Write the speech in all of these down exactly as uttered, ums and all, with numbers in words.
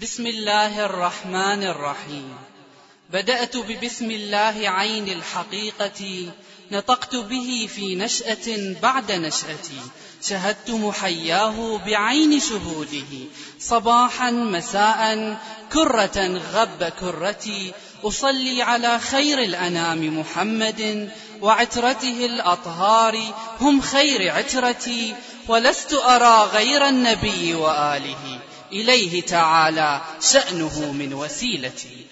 بسم الله الرحمن الرحيم. بدأت ببسم الله عين الحقيقة، نطقت به في نشأة بعد نشأتي، شهدت محياه بعين شهوده، صباحا مساء كرة غب كرتي، أصلي على خير الأنام محمد وعترته الأطهار، هم خير عترتي، ولست أرى غير النبي وآله، إليه تعالى شأنه من وسيلتي.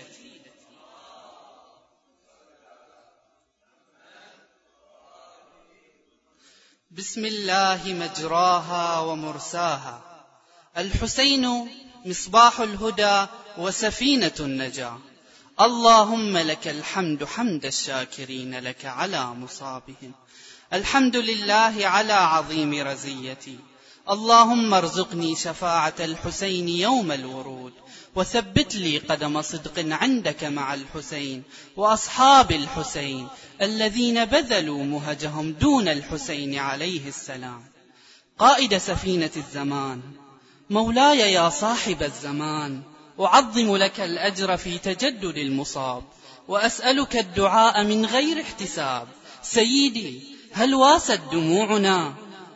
بسم الله مجراها ومرساها، الحسين مصباح الهدى وسفينة النجاة، اللهم لك الحمد حمد الشاكرين لك على مصابهم، الحمد لله على عظيم رزيتي، اللهم ارزقني شفاعة الحسين يوم الورود، وثبت لي قدم صدق عندك مع الحسين وأصحاب الحسين الذين بذلوا مهجهم دون الحسين عليه السلام. قائد سفينة الزمان، مولاي يا صاحب الزمان، أعظم لك الأجر في تجدد المصاب، وأسألك الدعاء من غير احتساب. سيدي، هل واست دموعنا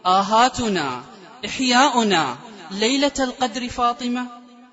آهاتنا إحياؤنا ليلة القدر فاطمة؟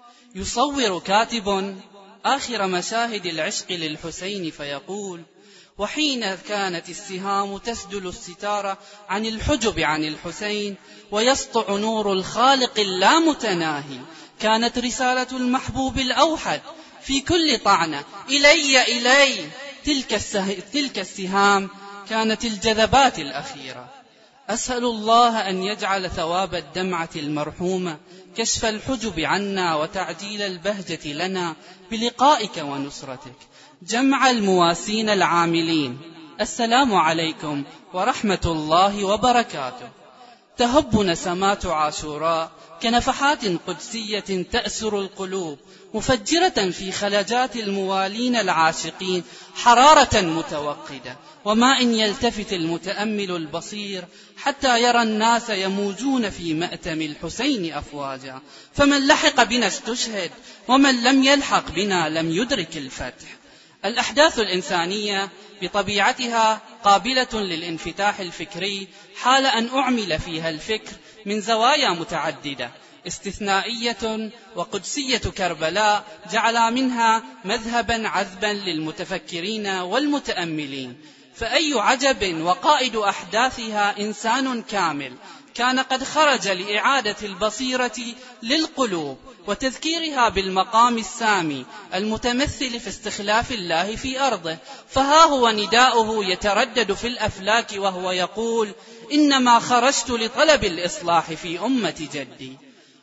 يصور كاتب آخر مشاهد العشق للحسين فيقول: وحين كانت السهام تسدل الستار عن الحجب عن الحسين، ويسطع نور الخالق اللامتناهي، كانت رسالة المحبوب الأوحد في كل طعنة: إلي إلي. تلك, تلك السهام كانت الجذبات الأخيرة. أسأل الله أن يجعل ثواب الدمعة المرحومة كشف الحجب عنا وتعجيل البهجة لنا بلقائك ونصرتك. جمع المواسين العاملين، السلام عليكم ورحمة الله وبركاته. تهب نسمات عاشوراء كنفحات قدسية تأسر القلوب، مفجرة في خلجات الموالين العاشقين حرارة متوقدة، وما إن يلتفت المتأمل البصير حتى يرى الناس يموجون في مأتم الحسين أفواجا، فمن لحق بنا استشهد، ومن لم يلحق بنا لم يدرك الفتح. الأحداث الإنسانية بطبيعتها قابلة للانفتاح الفكري، حال أن أعمل فيها الفكر من زوايا متعددة استثنائية، وقدسية كربلاء جعل منها مذهبا عذبا للمتفكرين والمتأملين. فأي عجب وقائد أحداثها إنسان كامل كان قد خرج لإعادة البصيرة للقلوب وتذكيرها بالمقام السامي المتمثل في استخلاف الله في أرضه. فها هو نداؤه يتردد في الأفلاك وهو يقول: إنما خرجت لطلب الإصلاح في أمة جدي.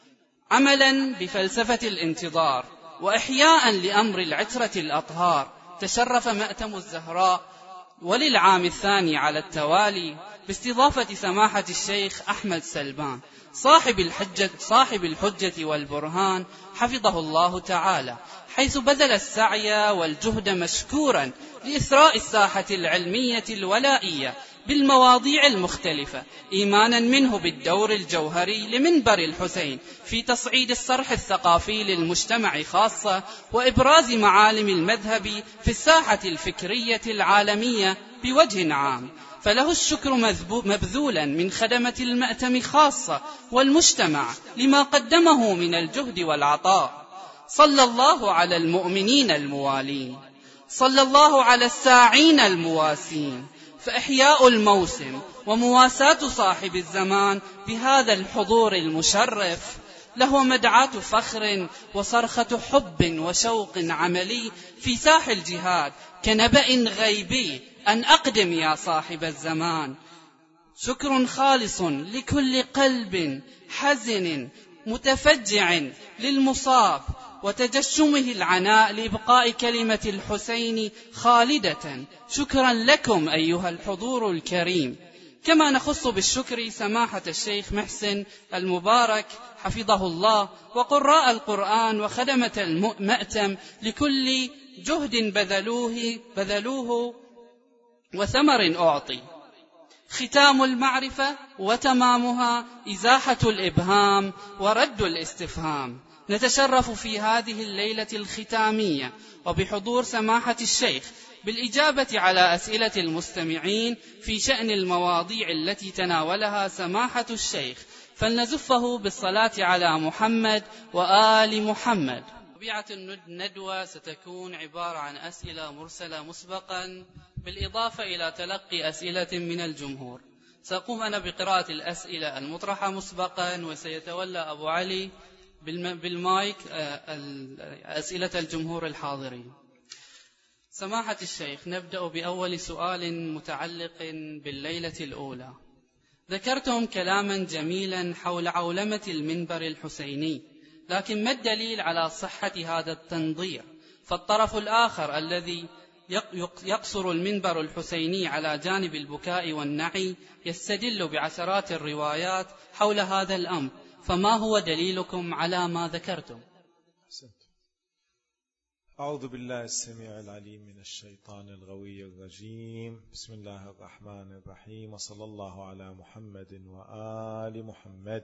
عملا بفلسفة الانتظار وإحياء لأمر العترة الأطهار، تشرف مأتم الزهراء وللعام الثاني على التوالي باستضافة سماحة الشيخ أحمد سلبان صاحب الحجة, صاحب الحجة والبرهان حفظه الله تعالى، حيث بذل السعي والجهد مشكورا لإثراء الساحة العلمية الولائية بالمواضيع المختلفة، إيمانا منه بالدور الجوهري لمنبر الحسين في تصعيد الصرح الثقافي للمجتمع خاصة، وإبراز معالم المذهب في الساحة الفكرية العالمية بوجه عام. فله الشكر مبذولا من خدمة المأتم خاصة والمجتمع لما قدمه من الجهد والعطاء. صلى الله على المؤمنين الموالين، صلى الله على الساعين المواسين. فإحياء الموسم ومواساة صاحب الزمان بهذا الحضور المشرف له مدعاة فخر وصرخة حب وشوق عملي في ساح الجهاد كنبأ غيبي أن أقدم يا صاحب الزمان. شكر خالص لكل قلب حزن متفجع للمصاب، وتجشمه العناء لإبقاء كلمة الحسين خالدة. شكرا لكم أيها الحضور الكريم. كما نخص بالشكر سماحة الشيخ محسن المبارك حفظه الله وقراء القرآن وخدمة المأتم لكل جهد بذلوه, بذلوه وثمر أعطي. ختام المعرفة وتمامها إزاحة الإبهام ورد الاستفهام. نتشرف في هذه الليلة الختامية وبحضور سماحة الشيخ بالإجابة على أسئلة المستمعين في شأن المواضيع التي تناولها سماحة الشيخ، فلنزفه بالصلاة على محمد وآل محمد. طبيعة الندوة ستكون عبارة عن أسئلة مرسلة مسبقا بالإضافة إلى تلقي أسئلة من الجمهور. سأقوم أنا بقراءة الأسئلة المطرحة مسبقا، وسيتولى أبو علي بالمايك أسئلة الجمهور الحاضرين. سماحة الشيخ، نبدأ بأول سؤال متعلق بالليلة الأولى. ذكرتم كلاما جميلا حول عولمة المنبر الحسيني، لكن ما الدليل على صحة هذا التنظير؟ فالطرف الآخر الذي يقصر المنبر الحسيني على جانب البكاء والنعي يستدل بعشرات الروايات حول هذا الأمر، فما هو دليلكم على ما ذكرتم؟ أعوذ بالله السميع العليم من الشيطان الغوي الرجيم. بسم الله الرحمن الرحيم، وصلى الله على محمد وآل محمد.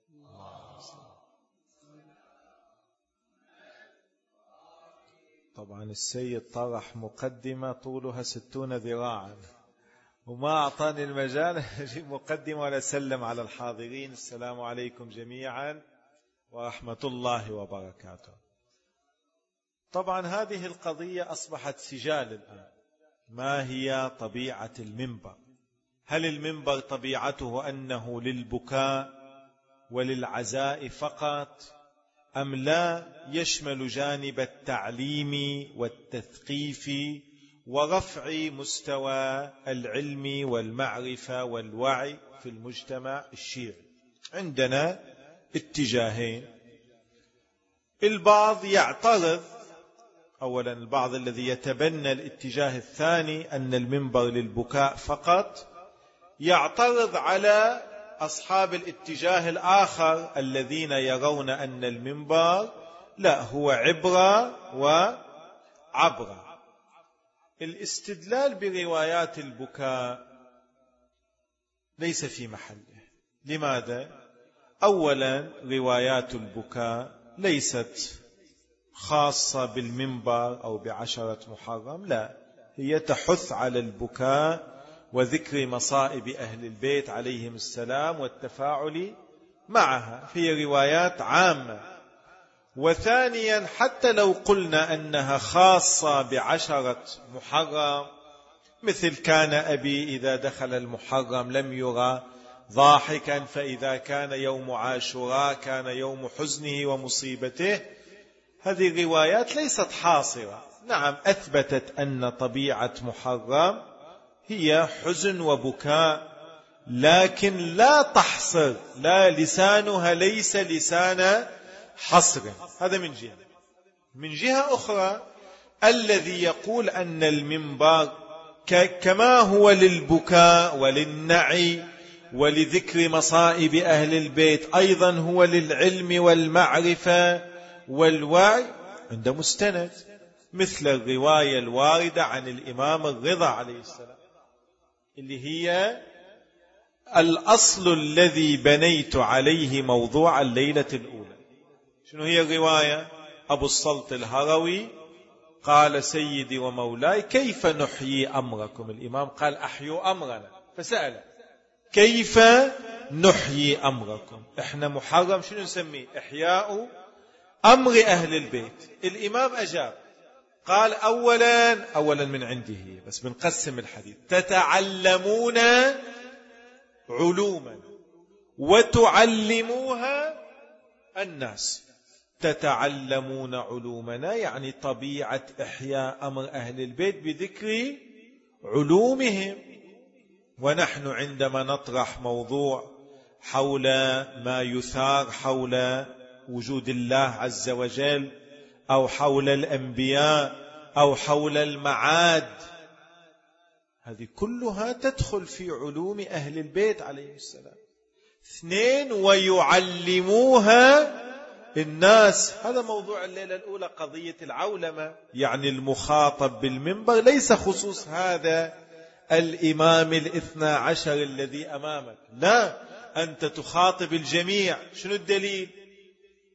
طبعا السيد طرح مقدمة طولها ستون ذراعا وما أعطاني المجال مقدمة ولا سلم على الحاضرين. السلام عليكم جميعا ورحمة الله وبركاته. طبعا هذه القضية أصبحت سجال الآن. ما هي طبيعة المنبر؟ هل المنبر طبيعته أنه للبكاء وللعزاء فقط، أم لا يشمل جانب التعليم والتثقيف ورفع مستوى العلم والمعرفة والوعي في المجتمع الشيعي؟ عندنا اتجاهين. البعض يعترض، أولا البعض الذي يتبنى الاتجاه الثاني أن المنبر للبكاء فقط، يعترض على أصحاب الاتجاه الآخر الذين يرون أن المنبر لا هو عبرة وعبرة. الاستدلال بروايات البكاء ليس في محله. لماذا؟ أولا روايات البكاء ليست خاصة بالمنبر أو بعشرة محرم، لا، هي تحث على البكاء وذكر مصائب أهل البيت عليهم السلام والتفاعل معها، في روايات عامة. وثانيا حتى لو قلنا أنها خاصة بعشرة محرم، مثل كان أبي إذا دخل المحرم لم يرى ضاحكا، فإذا كان يوم عاشوراء كان يوم حزنه ومصيبته، هذه روايات ليست حاصرة. نعم أثبتت أن طبيعة محرم هي حزن وبكاء، لكن لا تحصر، لا، لسانها ليس لسان حصر. هذا من جهة. من جهة أخرى الذي يقول أن المنبر كما هو للبكاء وللنعي ولذكر مصائب أهل البيت، أيضا هو للعلم والمعرفة والوعي، عند مستند، مثل الرواية الواردة عن الإمام الرضا عليه السلام، اللي هي الأصل الذي بنيت عليه موضوع الليلة الأولى. شنو هي الرواية؟ أبو الصلت الهروي قال: سيدي ومولاي كيف نحيي أمركم؟ الإمام قال: أحيوا أمرنا. فسأل: كيف نحيي أمركم؟ إحنا محرم شنو نسميه؟ إحياء أمر أهل البيت. الإمام أجاب قال: أولا أولا من عنده، بس بنقسم الحديث، تتعلمون علوما وتعلموها الناس. تتعلمون علومنا يعني طبيعة إحياء أمر أهل البيت بذكر علومهم. ونحن عندما نطرح موضوع حول ما يثار حول وجود الله عز وجل أو حول الأنبياء أو حول المعاد، هذه كلها تدخل في علوم أهل البيت عليه السلام. اثنين، ويعلموها الناس. هذا موضوع الليلة الأولى، قضية العولمة، يعني المخاطب بالمنبر ليس خصوص هذا الإمام الاثنى عشر الذي أمامك، لا، أنت تخاطب الجميع. شنو الدليل؟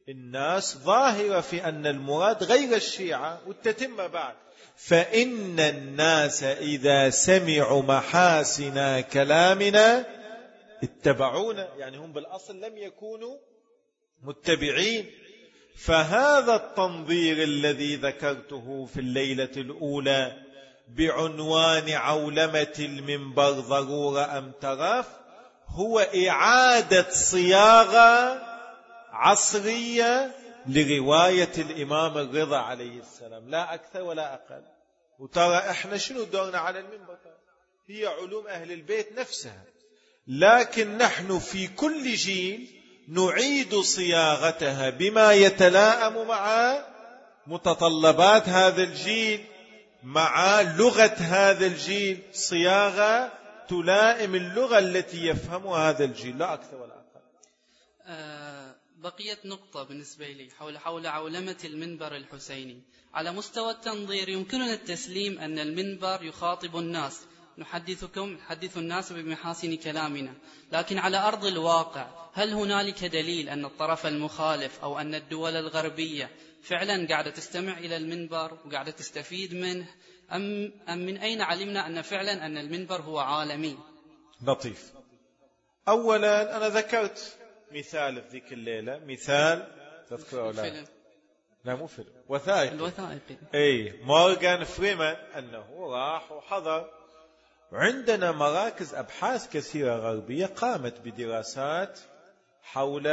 الناس ظاهرة في أن المراد غير الشيعة والتتمة بعد. فإن الناس إذا سمعوا محاسن كلامنا اتبعونا، يعني هم بالأصل لم يكونوا متبعين. فهذا التنظير الذي ذكرته في الليلة الأولى بعنوان عولمة المنبر ضرورة أم ترف هو إعادة صياغة عصرية لرواية الإمام الرضا عليه السلام، لا أكثر ولا أقل. وترى إحنا شنو دورنا على المنبر؟ هي علوم أهل البيت نفسها، لكن نحن في كل جيل نعيد صياغتها بما يتلائم مع متطلبات هذا الجيل، مع لغة هذا الجيل، صياغة تلائم اللغة التي يفهمها هذا الجيل، لا أكثر ولا أقل. أه بقيت نقطة بالنسبة لي حول حول عولمة المنبر الحسيني. على مستوى التنظير يمكننا التسليم أن المنبر يخاطب الناس، نحدثكم نحدث الناس بمحاسن كلامنا، لكن على أرض الواقع هل هنالك دليل أن الطرف المخالف أو أن الدول الغربية فعلا قاعدة تستمع إلى المنبر وقاعدة تستفيد منه، أم, أم من أين علمنا أن فعلا أن المنبر هو عالمي؟ لطيف. أولا أنا ذكرت مثال في ذيك الليلة، مثال تذكره ولا لا؟ مو فيلم، وثائقي. الوثائقي. اي مورغان فريمان أنه راح وحضر. عندنا مراكز أبحاث كثيرة غربية قامت بدراسات حول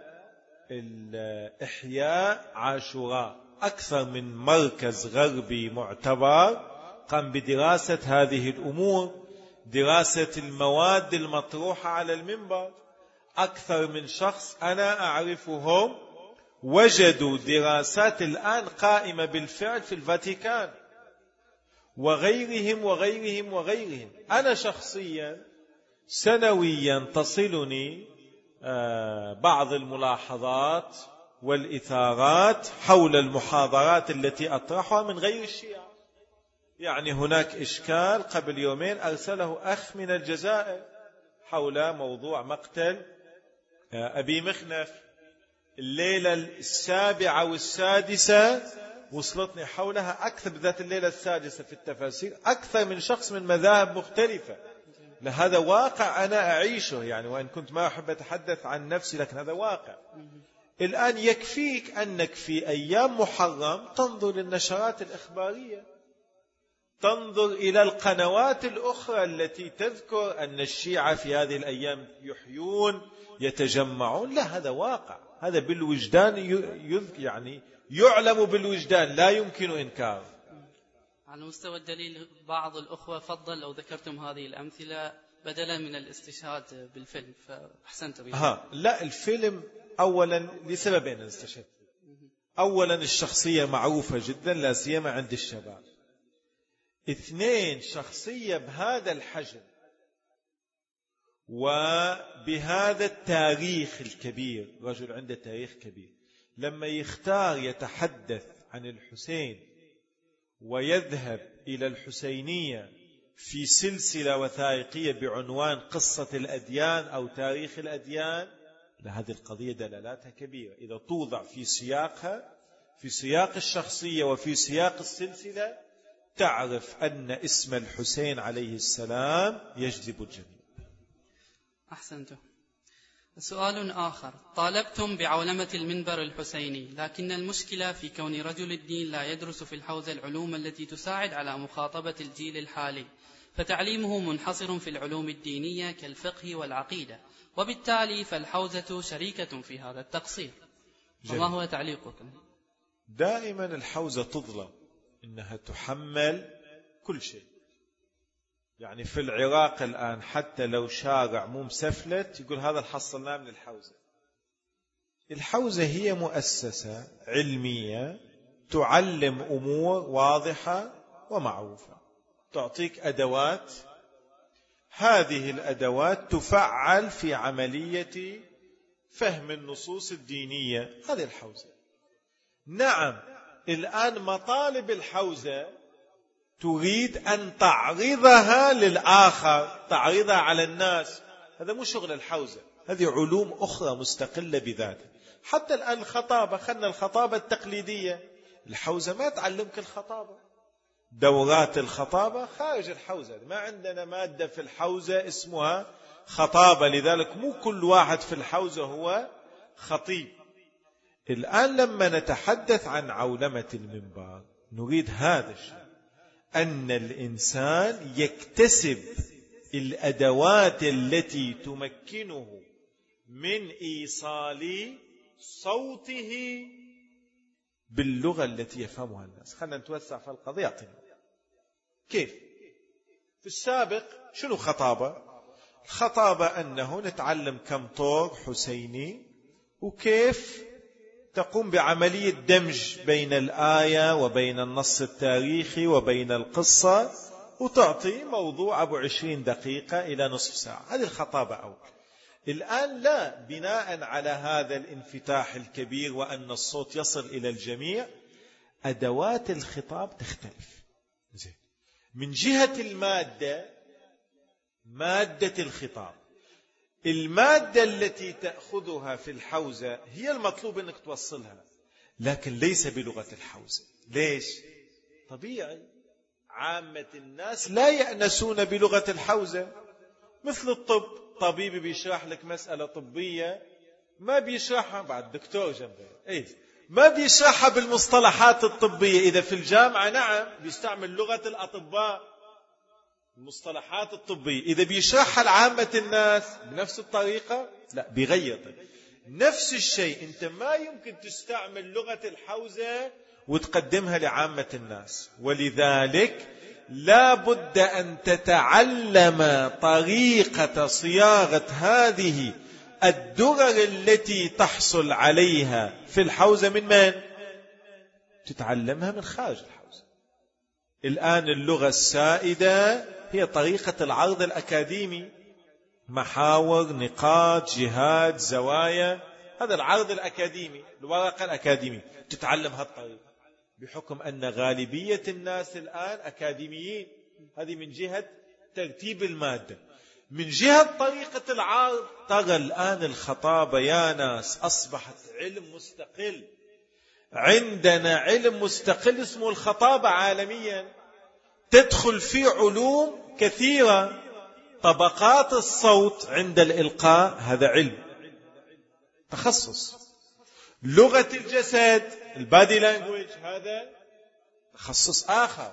إحياء عاشوراء. أكثر من مركز غربي معتبر قام بدراسة هذه الأمور، دراسة المواد المطروحة على المنبر. أكثر من شخص أنا أعرفهم وجدوا دراسات الآن قائمة بالفعل في الفاتيكان وغيرهم وغيرهم وغيرهم. أنا شخصيا سنويا تصلني بعض الملاحظات والإثارات حول المحاضرات التي أطرحها من غير الشيعة. يعني هناك إشكال قبل يومين أرسله أخ من الجزائر حول موضوع مقتل أبي مخنف. الليلة السابعة والسادسة وصلتني حولها أكثر، بذات الليلة السادسة في التفاسير أكثر من شخص من مذاهب مختلفة. لهذا واقع أنا أعيشه، يعني وإن كنت ما أحب أتحدث عن نفسي لكن هذا واقع. الآن يكفيك أنك في أيام محرم تنظر للنشرات الإخبارية، تنظر إلى القنوات الأخرى التي تذكر أن الشيعة في هذه الأيام يحيون يتجمعون. لا، هذا واقع، هذا بالوجدان يعني يعلم بالوجدان، لا يمكن إنكاره. على مستوى الدليل بعض الأخوة فضل لو ذكرتم هذه الأمثلة بدلا من الاستشهاد بالفيلم، فأحسنتم. ها لا، الفيلم أولا لسببين استشهد. أولا الشخصية معروفة جدا لا سيما عند الشباب. اثنين، شخصية بهذا الحجم وبهذا التاريخ الكبير، رجل عنده تاريخ كبير، لما يختار يتحدث عن الحسين ويذهب إلى الحسينية في سلسلة وثائقية بعنوان قصة الأديان أو تاريخ الأديان، لهذه القضية دلالاتها كبيرة. إذا توضع في سياقها، في سياق الشخصية وفي سياق السلسلة، تعرف أن اسم الحسين عليه السلام يجذب الجميع. أحسنتم. سؤال آخر، طالبتم بعولمة المنبر الحسيني، لكن المشكلة في كون رجل الدين لا يدرس في الحوزة العلوم التي تساعد على مخاطبة الجيل الحالي، فتعليمه منحصر في العلوم الدينية كالفقه والعقيدة، وبالتالي فالحوزة شريكة في هذا التقصير. وما هو تعليقكم؟ دائما الحوزة تظلم، إنها تحمل كل شيء. يعني في العراق الآن حتى لو شارع مو مسفلت يقول هذا حصلناه من الحوزة. الحوزة هي مؤسسة علمية تعلم أمور واضحة ومعروفة، تعطيك أدوات، هذه الأدوات تفعل في عملية فهم النصوص الدينية. هذه الحوزة. نعم، الآن مطالب الحوزة تريد أن تعرضها للآخر، تعرضها على الناس. هذا مو شغل الحوزة، هذه علوم أخرى مستقلة بذاتها. حتى الآن الخطابة، خلنا الخطابة التقليدية، الحوزة ما تعلمك الخطابة، دورات الخطابة خارج الحوزة، ما عندنا مادة في الحوزة اسمها خطابة، لذلك مو كل واحد في الحوزة هو خطيب. الآن لما نتحدث عن عولمة المنبر نريد هذا الشيء، أن الإنسان يكتسب الأدوات التي تمكنه من إيصال صوته باللغة التي يفهمها الناس. خلنا نتوسع في القضية. كيف؟ في السابق شنو خطابة؟ الخطابة أنه نتعلم كم طور حسيني، وكيف تقوم بعملية دمج بين الآية وبين النص التاريخي وبين القصة، وتعطي موضوع أبو عشرين دقيقة إلى نصف ساعة. هذه الخطابة أول. الآن لا، بناء على هذا الانفتاح الكبير وأن الصوت يصل إلى الجميع، أدوات الخطاب تختلف. من جهة المادة، مادة الخطاب، المادة التي تأخذها في الحوزة هي المطلوب أنك توصلها، لكن ليس بلغة الحوزة. ليش؟ طبيعي، عامة الناس لا يأنسون بلغة الحوزة. مثل الطب، طبيب بيشرح لك مسألة طبية ما بيشرحها بعد دكتور جنبه، إيه؟ ما بيشرحها بالمصطلحات الطبية. إذا في الجامعة نعم بيستعمل لغة الأطباء، المصطلحات الطبية. إذا بيشرحها لعامة الناس بنفس الطريقة لا، بيغير. نفس الشيء، أنت ما يمكن تستعمل لغة الحوزة وتقدمها لعامة الناس، ولذلك لا بد أن تتعلم طريقة صياغة هذه الدرر التي تحصل عليها في الحوزة. من من؟ تتعلمها من خارج الحوزة. الآن اللغة السائدة هي طريقة العرض الأكاديمي، محاور، نقاط، جهات، زوايا، هذا العرض الأكاديمي، الورقة الأكاديمية، تتعلم هالطريقة بحكم أن غالبية الناس الآن أكاديميين. هذه من جهة ترتيب المادة. من جهة طريقة العرض، ترى الآن الخطابة يا ناس أصبحت علم مستقل. عندنا علم مستقل اسمه الخطابة عالميا، تدخل في علوم كثيرة. طبقات الصوت عند الإلقاء هذا علم تخصص. لغة الجسد، البادي لانجويج، هذا تخصص آخر.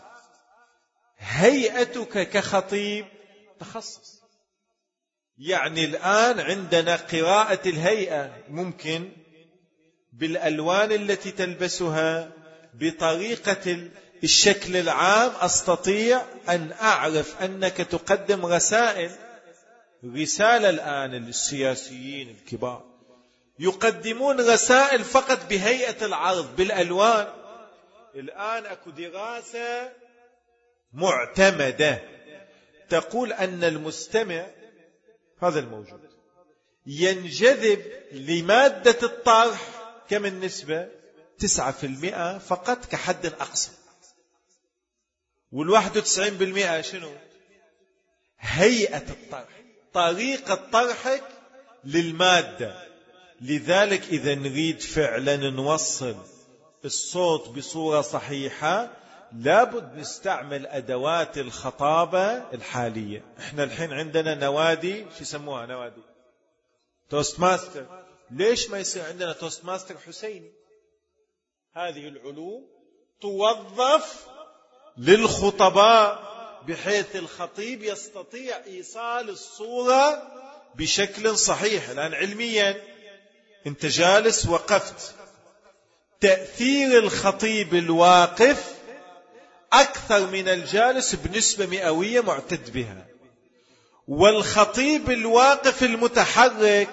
هيئتك كخطيب تخصص. يعني الآن عندنا قراءة الهيئة، ممكن بالألوان التي تلبسها، بطريقة الشكل العام، أستطيع أن أعرف أنك تقدم رسائل. رسالة الآن السياسيين الكبار يقدمون رسائل فقط بهيئة العرض بالألوان. الآن أكو دراسة معتمدة تقول أن المستمع هذا الموجود ينجذب لمادة الطرح كم النسبة؟ تسعة في المئة فقط كحد أقصى، والواحد وتسعين بالمئة شنو؟ هيئة الطرح، طريقة طرحك للمادة. لذلك إذا نريد فعلا نوصل الصوت بصورة صحيحة لابد نستعمل أدوات الخطابة الحالية. احنا الحين عندنا نوادي، شو يسموها نوادي؟ توست ماستر. ليش ما يصير عندنا توست ماستر حسيني؟ هذه العلوم توظف للخطباء بحيث الخطيب يستطيع إيصال الصورة بشكل صحيح. الآن علميا انت جالس وقفت، تأثير الخطيب الواقف أكثر من الجالس بنسبة مئوية معتد بها، والخطيب الواقف المتحرك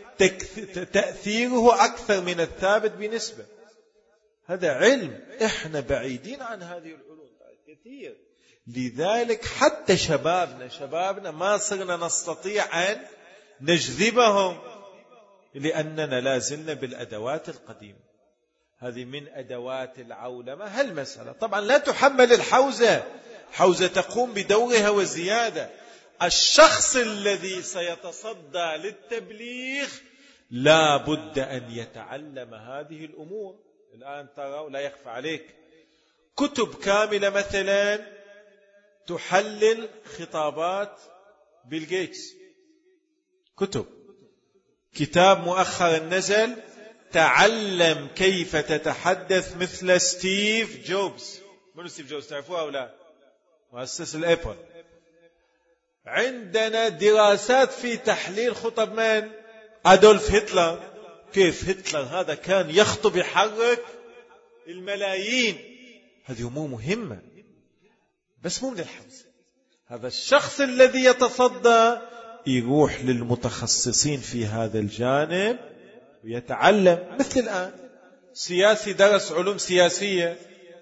تأثيره أكثر من الثابت بنسبة. هذا علم، إحنا بعيدين عن هذه العلوم كثير. لذلك حتى شبابنا شبابنا ما صرنا نستطيع أن نجذبهم، لأننا لازلنا بالأدوات القديمة. هذه من أدوات العولمة. هالمسألة طبعا لا تحمل الحوزة، الحوزة تقوم بدورها وزيادة. الشخص الذي سيتصدى للتبليغ لا بد أن يتعلم هذه الأمور. الآن ترى لا يخفى عليك كتب كاملة مثلا تحلل خطابات بيل غيتس، كتب، كتاب مؤخر نزل تعلم كيف تتحدث مثل ستيف جوبز. من ستيف جوبز تعرفوها أو لا؟ مؤسس الأبل. عندنا دراسات في تحليل خطب من؟ أدولف هتلر. كيف هتلر هذا كان يخطب يحرك الملايين. هذه أمور مهمة بس مو من الحفظ. هذا الشخص الذي يتصدى يروح للمتخصصين في هذا الجانب ويتعلم. مثل الآن سياسي درس علوم سياسية،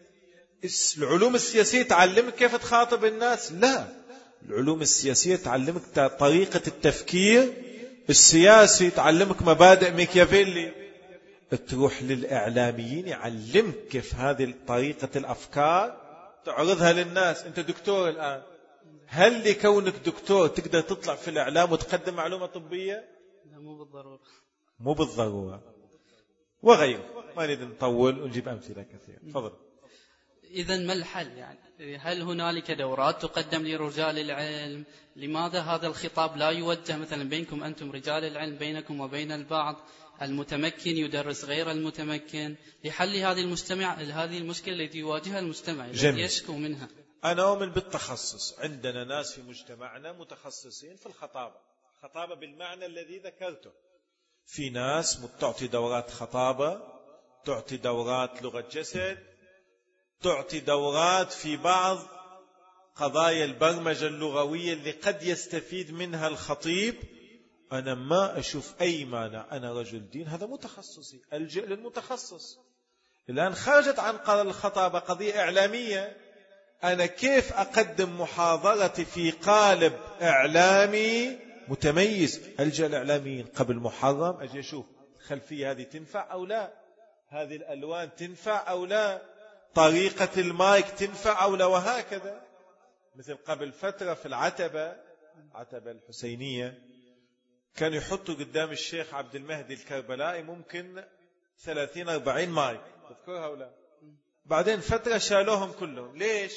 العلوم السياسية تعلمك كيف تخاطب الناس؟ لا، العلوم السياسية تعلمك طريقة التفكير السياسي، تعلمك مبادئ ميكيافيلي. تروح للإعلاميين يعلمك كيف هذه طريقة الأفكار تعرضها للناس. أنت دكتور الآن، هل لكونك دكتور تقدر تطلع في الإعلام وتقدم معلومة طبية؟ لا، مو بالضرورة. مو بالضرورة وغيره. ما نريد نطول ونجيب أمثلة كثيرة. تفضل. إذن ما الحل؟ يعني هل هنالك دورات تقدم لرجال العلم؟ لماذا هذا الخطاب لا يوجه مثلا بينكم أنتم رجال العلم بينكم وبين البعض؟ المتمكن يدرس غير المتمكن لحل هذه المجتمع هذه المشكلة التي يواجهها المجتمع الذي يشكو منها. أنا أؤمن بالتخصص. عندنا ناس في مجتمعنا متخصصين في الخطابة، خطابة بالمعنى الذي ذكرته. في ناس تعطي دورات خطابة، تعطي دورات لغة جسد، تعطي دورات في بعض قضايا البرمجة اللغوية اللي قد يستفيد منها الخطيب. أنا ما أشوف أي مانع، أنا رجل دين، هذا متخصصي، ألجأ للمتخصص. الآن خرجت عن الخطابة قضية إعلامية، أنا كيف أقدم محاضرتي في قالب إعلامي متميز؟ ألجأ الإعلاميين. قبل محرم أجي أشوف الخلفية هذه تنفع أو لا، هذه الألوان تنفع أو لا، طريقة المايك تنفع أو لا، وهكذا. مثل قبل فترة في العتبة، عتبة الحسينية، كانوا يحطوا قدام الشيخ عبد المهدي الكربلائي ممكن ثلاثين أربعين مايك، تذكرها ولا؟ بعدين فترة شالوهم كلهم. ليش؟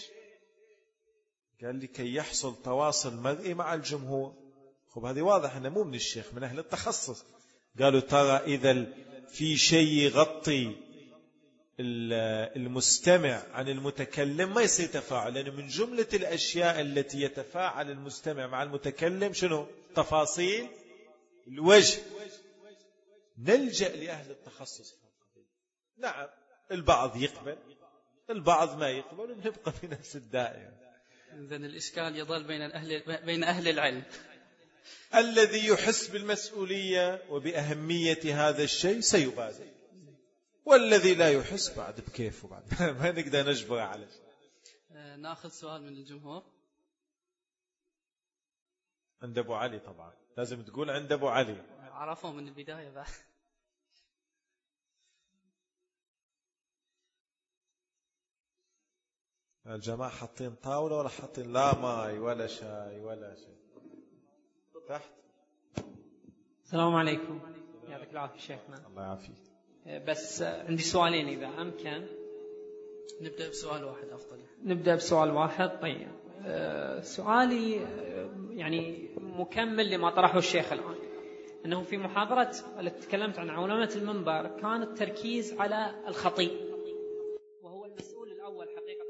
قال لي كي يحصل تواصل مرئي مع الجمهور. خب هذه واضح أنه مو من الشيخ، من أهل التخصص. قالوا ترى إذا في شيء يغطي المستمع عن المتكلم ما يصير تفاعل، لأنه من جملة الأشياء التي يتفاعل المستمع مع المتكلم شنو؟ تفاصيل الوجه. نلجأ لأهل التخصص. نعم، البعض يقبل، البعض ما يقبل، ونبقى في نفس الدائرة. إذن الإشكال يظل بين الأهل بين أهل العلم. الذي يحس بالمسؤولية وبأهمية هذا الشيء سيبادر، والذي لا يحس بعد بكيفه بعد ما نقدر نجبر عليه. ناخذ سؤال من الجمهور. عند أبو علي طبعا لازم تقول عند أبو علي. عرفوا من البداية بعد. الجماعة حاطين طاولة ولا حاطين لا ماي ولا شاي ولا شيء تحت. السلام عليكم، يعطيك العافية شيخنا. الله يعافيك. بس عندي سؤالين إذا أمكن. نبدأ بسؤال واحد أفضل. نبدأ بسؤال واحد. طيب، سؤالي يعني مكمل لما طرحه الشيخ الآن، أنه في محاضرة التي تكلمت عن عولمة المنبر كان التركيز على الخطيب، وهو المسؤول الأول حقيقة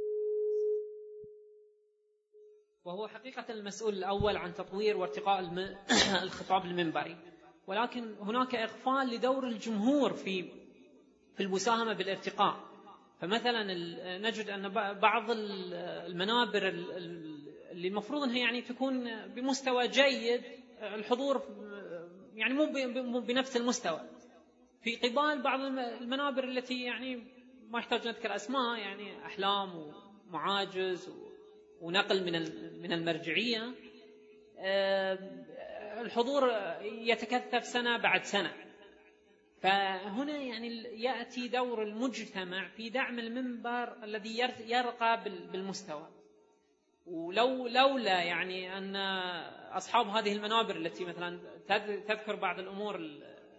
وهو حقيقة المسؤول الأول عن تطوير وارتقاء الم... الخطاب المنبري، ولكن هناك إغفال لدور الجمهور في في المساهمة بالارتقاء. فمثلا نجد أن بعض المنابر اللي المفروض أنها يعني تكون بمستوى جيد، الحضور يعني مو بنفس المستوى، في قبال بعض المنابر التي يعني ما يحتاج نذكر أسماء، يعني أحلام ومعاجز ونقل من من المرجعية، الحضور يتكثف سنة بعد سنة. فهنا يعني يأتي دور المجتمع في دعم المنبر الذي يرقى بالمستوى. ولو لولا يعني أن أصحاب هذه المنابر التي مثلا تذكر بعض الأمور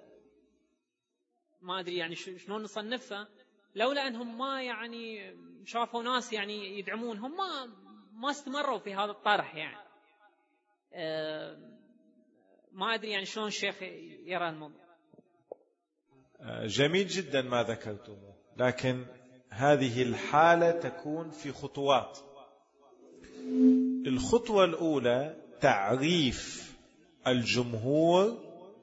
ما أدري يعني شلون نصنفها، لولا أنهم ما يعني شافوا ناس يعني يدعمونهم ما ما استمروا في هذا الطرح يعني. أه ما أدري يعني شلون الشيخ يرى الموضوع. جميل جدا ما ذكرتموه، لكن هذه الحالة تكون في خطوات. الخطوة الأولى تعريف الجمهور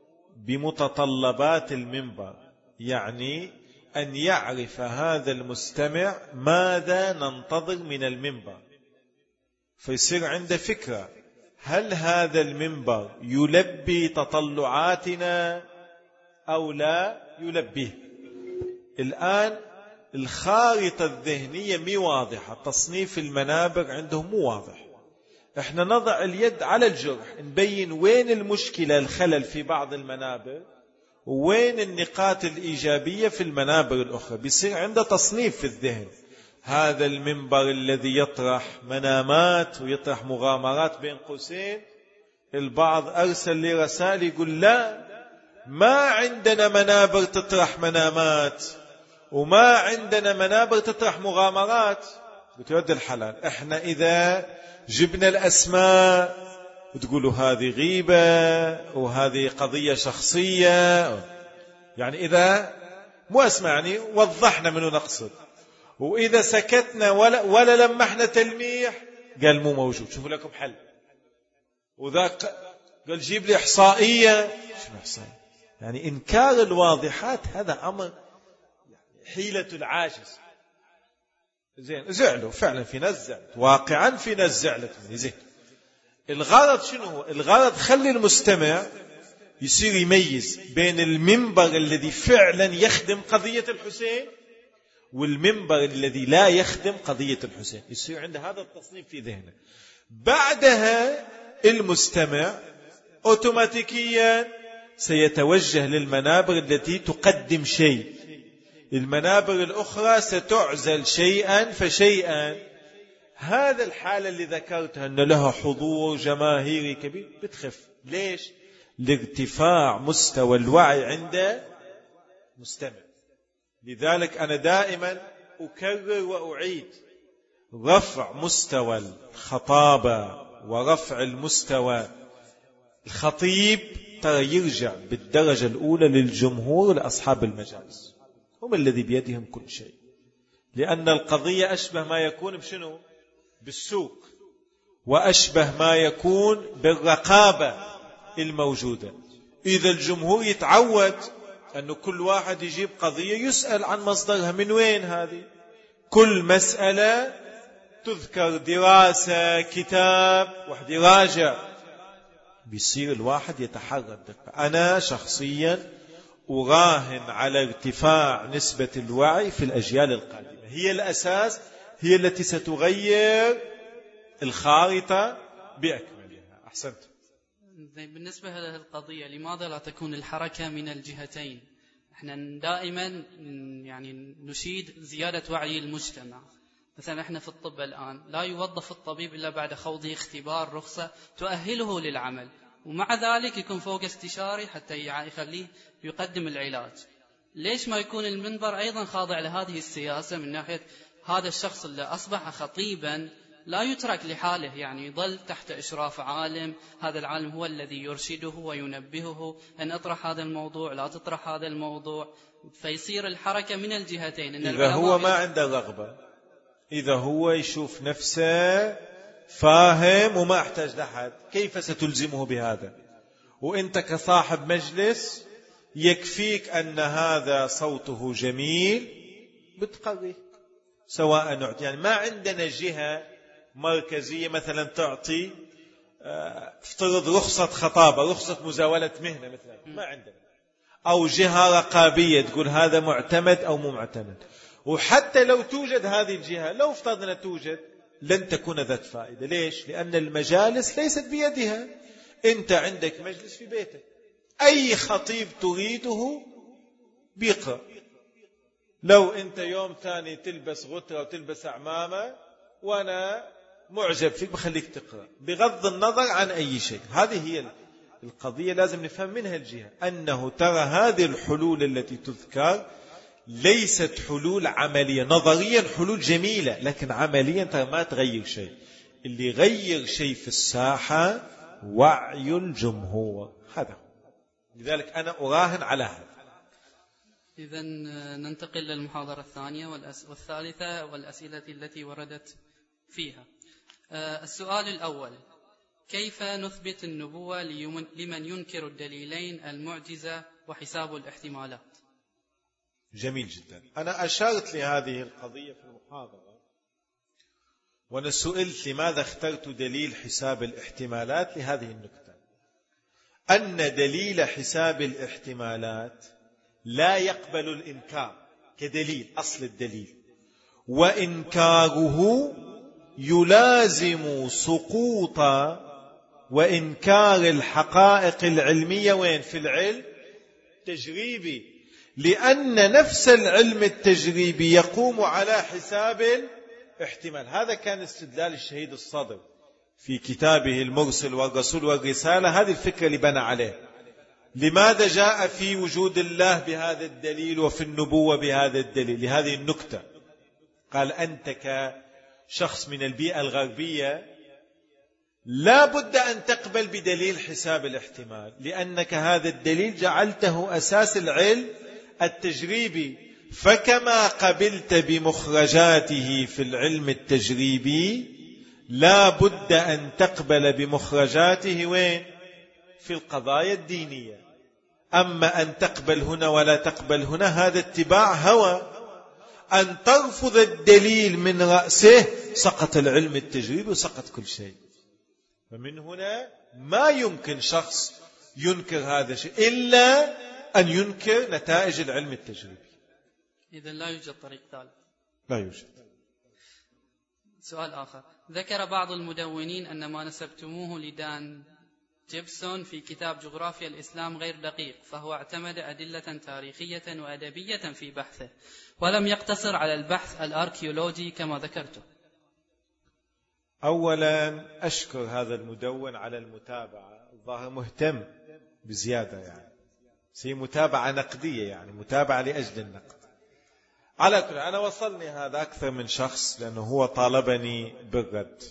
بمتطلبات المنبر، يعني أن يعرف هذا المستمع ماذا ننتظر من المنبر، فيصير عنده فكرة هل هذا المنبر يلبي تطلعاتنا أو لا يلبيه. الآن الخارطة الذهنية مي واضحة، تصنيف المنابر عندهم مو واضح. احنا نضع اليد على الجرح، نبين وين المشكلة الخلل في بعض المنابر وين النقاط الإيجابية في المنابر الأخرى، بيصير عنده تصنيف في الذهن. هذا المنبر الذي يطرح منامات ويطرح مغامرات بين قوسين، البعض أرسل لي رسائل يقول لا، ما عندنا منابر تطرح منامات وما عندنا منابر تطرح مغامرات. بتود الحلال، احنا إذا جبنا الأسماء وتقولوا هذه غيبة وهذه قضية شخصية، يعني إذا مو أسماء يعني وضحنا منه نقصد، وإذا سكتنا ولا, ولا لمحنا تلميح قال مو موجود، شوفوا لكم حل. وذاك قال جيب لي إحصائية، شو إحصائية؟ يعني إنكار الواضحات هذا أمر حيلة العاجز. زين زعلوا فعلا، في ناس زعلت واقعا، في ناس زعلت مني. زين الغرض شنو هو؟ الغرض خلي المستمع يصير يميز بين المنبر الذي فعلا يخدم قضية الحسين والمنبر الذي لا يخدم قضية الحسين، يصير عنده هذا التصنيف في ذهنه. بعدها المستمع أوتوماتيكيا سيتوجه للمنابر التي تقدم شيء، المنابر الأخرى ستعزل شيئا فشيئا. هذا الحالة اللي ذكرتها أن لها حضور جماهيري كبير بتخف. ليش؟ لارتفاع مستوى الوعي عند مستمع. لذلك أنا دائما أكرر وأعيد، رفع مستوى الخطابة ورفع المستوى الخطيب ترى يرجع بالدرجة الأولى للجمهور لأصحاب المجالس، هم الذي بيدهم كل شيء. لأن القضية أشبه ما يكون بشنو؟ بالسوق، وأشبه ما يكون بالرقابة الموجودة. إذا الجمهور يتعود أنه كل واحد يجيب قضية يسأل عن مصدرها، من وين هذه، كل مسألة تذكر دراسة كتاب واحد يراجع، بيصير الواحد يتحرى الدقة. أنا شخصيا أراهن على ارتفاع نسبة الوعي في الأجيال القادمة، هي الأساس، هي التي ستغير الخارطة بأكملها. أحسنت. بالنسبة لهذه القضية، لماذا لا تكون الحركة من الجهتين؟ احنا دائما يعني نشيد زيادة وعي المجتمع. مثلا احنا في الطب الآن لا يوظف الطبيب إلا بعد خوضه اختبار رخصة تؤهله للعمل، ومع ذلك يكون فوق استشاري حتى يخليه يقدم العلاج. ليش ما يكون المنبر أيضا خاضع لهذه السياسة من ناحية هذا الشخص اللي أصبح خطيبا لا يترك لحاله، يعني يظل تحت إشراف عالم، هذا العالم هو الذي يرشده وينبهه أن أطرح هذا الموضوع لا تطرح هذا الموضوع، فيصير الحركة من الجهتين. إن إذا هو ما عنده رغبة، إذا هو يشوف نفسه فاهم وما احتاج لحد، كيف ستلزمه بهذا؟ وإنت كصاحب مجلس يكفيك أن هذا صوته جميل بتقريه سواء نعطي. يعني ما عندنا جهة مركزية مثلا تعطي افترض رخصة خطابة، رخصة مزاولة مهنة مثلا، ما عندنا، أو جهة رقابية تقول هذا معتمد أو مو معتمد. وحتى لو توجد هذه الجهة، لو افترضنا توجد، لن تكون ذات فائدة. ليش؟ لأن المجالس ليست بيدها. أنت عندك مجلس في بيتك، أي خطيب تريده بيقرأ. لو أنت يوم ثاني تلبس غترة وتلبس عمامة وأنا معجب فيك بخليك تقرأ بغض النظر عن أي شيء. هذه هي القضية لازم نفهم منها الجهة أنه ترى هذه الحلول التي تذكر ليست حلول عملية. نظريا حلول جميلة، لكن عمليا ترى ما تغير شيء. اللي يغير شيء في الساحة وعي الجمهور، هذا. لذلك أنا أراهن على هذا. إذن ننتقل للمحاضرة الثانية والثالثة والأسئلة التي وردت فيها. السؤال الأول: كيف نثبت النبوة لمن ينكر الدليلين المعجزة وحساب الاحتمالات؟ جميل جدا. أنا أشرت لهذه القضية في المحاضرة، وأنا سئلت لماذا اخترت دليل حساب الاحتمالات لهذه النكتة، أن دليل حساب الاحتمالات لا يقبل الإنكار كدليل، أصل الدليل، وإنكاره يلازم سقوط وإنكار الحقائق العلمية وين؟ في العلم التجريبي، لأن نفس العلم التجريبي يقوم على حساب الاحتمال. هذا كان استدلال الشهيد الصدر في كتابه المرسل والرسول والرسالة، هذه الفكرة اللي بنى عليه. لماذا جاء في وجود الله بهذا الدليل وفي النبوة بهذا الدليل؟ لهذه النكتة. قال أنت كشخص من البيئة الغربية لا بد أن تقبل بدليل حساب الاحتمال، لأنك هذا الدليل جعلته أساس العلم التجريبي، فكما قبلت بمخرجاته في العلم التجريبي لا بد أن تقبل بمخرجاته وين؟ في القضايا الدينية. أما أن تقبل هنا ولا تقبل هنا هذا اتباع هوى. أن ترفض الدليل من رأسه سقط العلم التجريبي وسقط كل شيء. فمن هنا ما يمكن شخص ينكر هذا الشيء إلا أن ينكر نتائج العلم التجريبي. إذن لا يوجد طريق ثالث. لا يوجد. سؤال آخر: ذكر بعض المدونين أن ما نسبتموه لدان جيبسون في كتاب جغرافيا الإسلام غير دقيق، فهو اعتمد أدلة تاريخية وأدبية في بحثه ولم يقتصر على البحث الأركيولوجي كما ذكرته. أولا أشكر هذا المدون على المتابعة، الظاهر مهتم بزيادة، يعني هي متابعة نقدية، يعني متابعة لأجل النقد. على كل أنا وصلني هذا أكثر من شخص لأنه هو طالبني بالرد،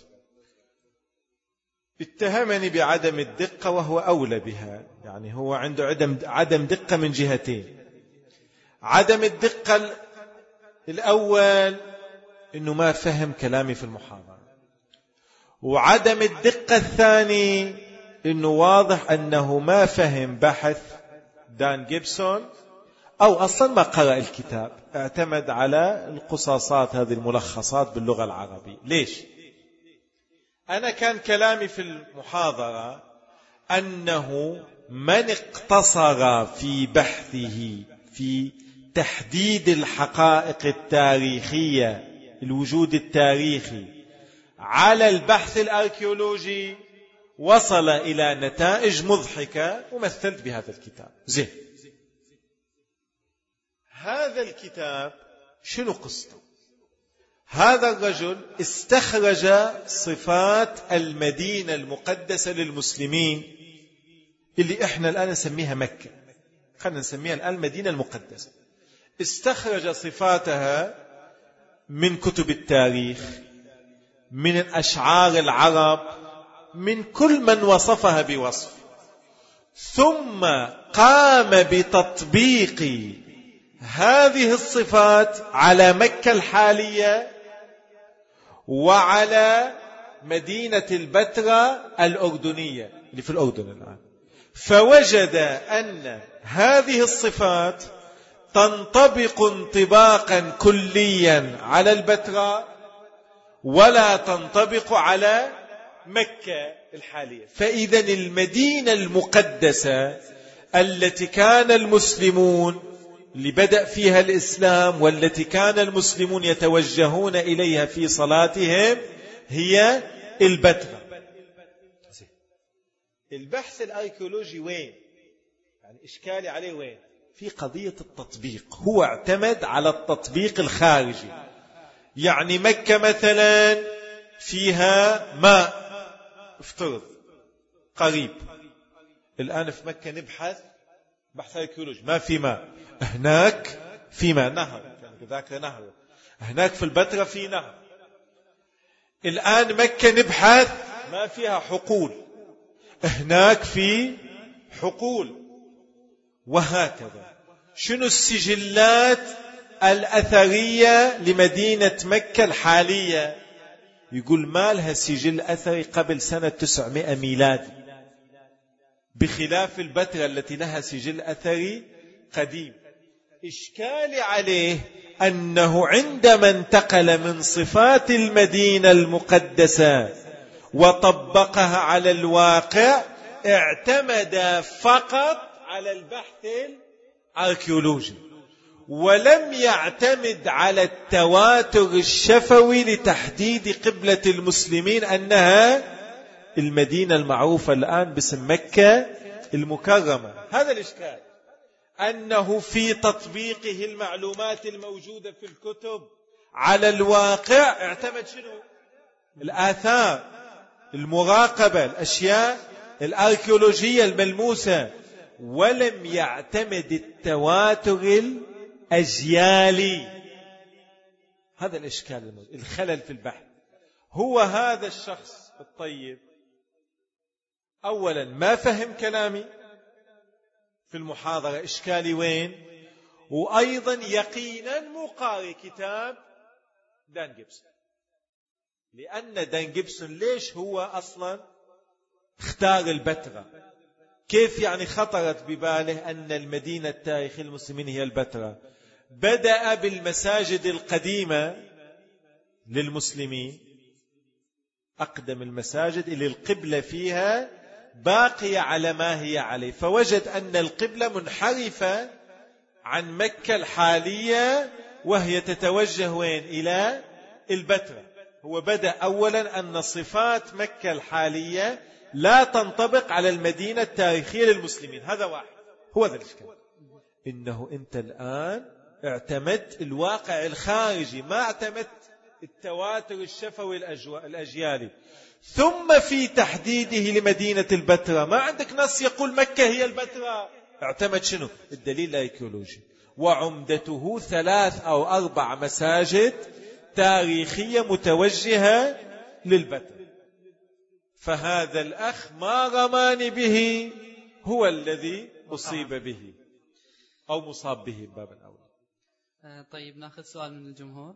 اتهمني بعدم الدقة وهو أولى بها، يعني هو عنده عدم عدم دقة من جهتين. عدم الدقة الأول إنه ما فهم كلامي في المحاضرة، وعدم الدقة الثاني إنه واضح أنه ما فهم بحث دان جيبسون أو أصلا ما قرأ الكتاب، اعتمد على القصاصات هذه الملخصات باللغة العربية. ليش؟ أنا كان كلامي في المحاضرة أنه من اقتصر في بحثه في تحديد الحقائق التاريخية، الوجود التاريخي، على البحث الأركيولوجي وصل إلى نتائج مضحكة، ومثلت بهذا الكتاب. زين، هذا الكتاب شنو قصته؟ هذا الرجل استخرج صفات المدينة المقدسة للمسلمين اللي احنا الآن نسميها مكة، خلينا نسميها الآن المدينة المقدسة. استخرج صفاتها من كتب التاريخ، من الأشعار العرب، من كل من وصفها بوصف، ثم قام بتطبيق هذه الصفات على مكة الحالية وعلى مدينة البتراء الأردنية اللي في الأردن الآن، فوجد أن هذه الصفات تنطبق انطباقا كليا على البتراء ولا تنطبق على مكة الحالية. فإذا المدينة المقدسة التي كان المسلمون اللي بدأ فيها الإسلام والتي كان المسلمون يتوجهون إليها في صلاتهم هي البتراء. البحث الأركيولوجي وين؟ يعني إشكالي عليه وين؟ في قضية التطبيق. هو اعتمد على التطبيق الخارجي، يعني مكة مثلا فيها ماء افترض قريب، الآن في مكة نبحث بحث أركيولوجي، ما في ماء، هناك في ماء، نهر، ذاك نهر، هناك في البتراء في نهر. الآن مكة نبحث ما فيها حقول، هناك في حقول، وهكذا. شنو السجلات الأثرية لمدينة مكة الحالية؟ يقول ما لها سجل أثري قبل سنة تسعمائة ميلادي، بخلاف البتراء التي لها سجل أثري قديم. إشكالي عليه أنه عندما انتقل من صفات المدينة المقدسة وطبقها على الواقع اعتمد فقط على البحث الأركيولوجي، ولم يعتمد على التواتر الشفوي لتحديد قبلة المسلمين أنها المدينة المعروفة الآن باسم مكة المكرمة. هذا الإشكال، أنه في تطبيقه المعلومات الموجودة في الكتب على الواقع اعتمد شنو؟ الآثار، المراقبة، الأشياء الأركيولوجية الملموسة، ولم يعتمد التواتر الأجيالي. هذا الإشكال، الخلل في البحث. هو هذا الشخص الطيب أولا ما فهم كلامي في المحاضرة، إشكالي وين؟ وأيضا يقينا مو قارئ كتاب دان جيبسون. لأن دان جيبسون ليش هو أصلا اختار البتراء؟ كيف يعني خطرت بباله أن المدينة التاريخية المسلمين هي البتراء؟ بدأ بالمساجد القديمة للمسلمين، أقدم المساجد اللي القبلة فيها باقية على ما هي عليه، فوجد أن القبلة منحرفة عن مكة الحالية وهي تتوجه وين؟ إلى البتراء. هو بدأ أولا أن صفات مكة الحالية لا تنطبق على المدينة التاريخية للمسلمين. هذا واحد. هو ذا الإشكال، إنه أنت الآن اعتمدت الواقع الخارجي، ما اعتمدت التواتر الشفوي الأجيالي. ثم في تحديده لمدينة البتراء ما عندك نص يقول مكة هي البتراء، اعتمد شنو؟ الدليل الأركيولوجي، وعمدته ثلاث أو أربع مساجد تاريخية متوجهة للبتراء. فهذا الأخ ما رماني به هو الذي أصيب به أو مصاب به باب الأول. طيب ناخذ سؤال من الجمهور.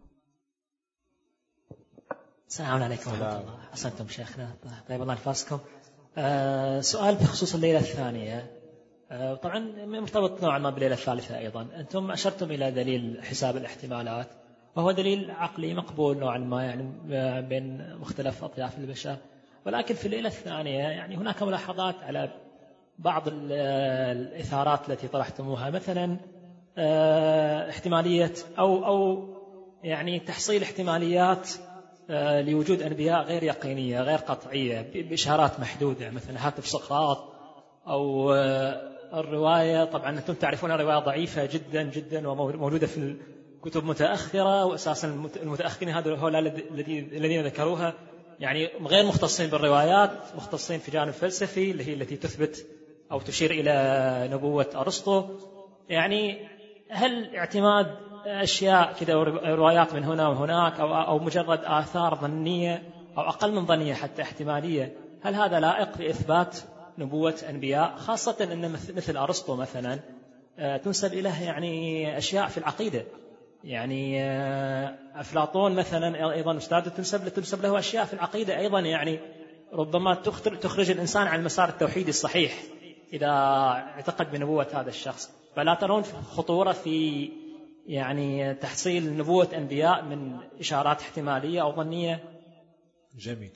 السلام عليكم ورحمة الله. أحسنتم شيخنا، طيب الله يحفظكم. أه سؤال بخصوص الليلة الثانية، أه طبعا مرتبط نوعا ما بالليلة الثالثة أيضا. أنتم أشرتم إلى دليل حساب الاحتمالات، وهو دليل عقلي مقبول نوعا ما يعني بين مختلف أطياف البشر، ولكن في الليلة الثانية يعني هناك ملاحظات على بعض الإثارات التي طرحتموها، مثلا أه احتمالية أو أو يعني تحصيل احتماليات لوجود أنبياء غير يقينية غير قطعية بإشارات محدودة، مثلا هاتف سقراط أو الرواية. طبعا أنتم تعرفون الرواية ضعيفة جدا جدا وموجودة في الكتب متأخرة، وأساسا المتأخرين هؤلاء الذين ذكروها يعني غير مختصين بالروايات، مختصين في جانب فلسفي اللي هي التي تثبت أو تشير إلى نبوة أرسطو. يعني هل اعتماد أشياء كذا روايات من هنا وهناك أو أو مجرد آثار ظنية أو أقل من ظنية حتى احتمالية، هل هذا لائق لإثبات نبوة أنبياء؟ خاصة أن مثل أرسطو مثلا تنسب إليه يعني أشياء في العقيدة، يعني أفلاطون مثلا أيضا أستاذ تنسب تنسب له أشياء في العقيدة أيضا، يعني ربما تخرج الإنسان عن مسار التوحيد الصحيح إذا اعتقد بنبوة هذا الشخص. فلا ترون خطورة في يعني تحصيل نبوة أنبياء من إشارات احتمالية أو ظنية؟ جميل.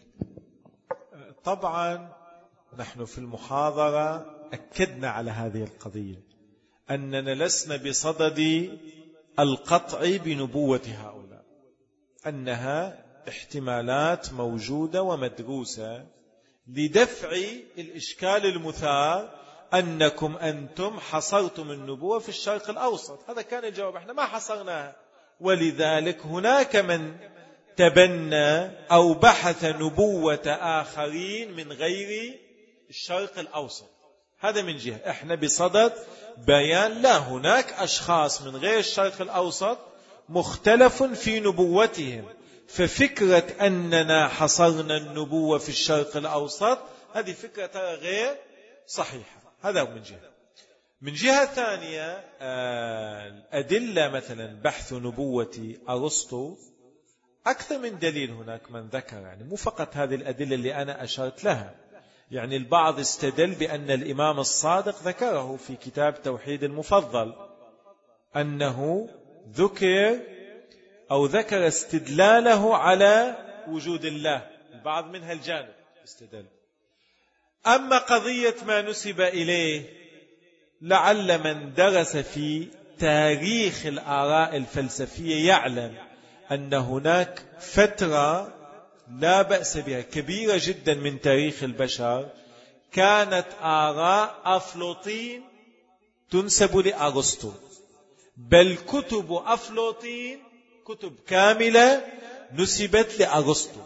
طبعا نحن في المحاضرة أكدنا على هذه القضية، أننا لسنا بصدد القطع بنبوة هؤلاء، أنها احتمالات موجودة ومدروسة لدفع الإشكال المثار أنكم أنتم حصرتم النبوة في الشرق الأوسط. هذا كان الجواب، احنا ما حصرناها. ولذلك هناك من تبنى أو بحث نبوة آخرين من غير الشرق الأوسط، هذا من جهة. احنا بصدد بيان لا هناك أشخاص من غير الشرق الأوسط مختلف في نبوتهم، ففكرة أننا حصرنا النبوة في الشرق الأوسط هذه فكرة غير صحيحة. هذا من جهة. من جهة ثانية الأدلة مثلا بحث نبوة أرسطو أكثر من دليل هناك من ذكر، يعني مو فقط هذه الأدلة اللي أنا أشرت لها. يعني البعض استدل بأن الإمام الصادق ذكره في كتاب توحيد المفضل أنه ذكر أو ذكر استدلاله على وجود الله، البعض منها الجانب استدل. أما قضية ما نسب إليه، لعل من درس في تاريخ الآراء الفلسفية يعلم أن هناك فترة لا بأس بها كبيرة جدا من تاريخ البشر كانت آراء أفلاطين تنسب لأرسطو، بل كتب أفلاطين كتب كاملة نسبت لأرسطو.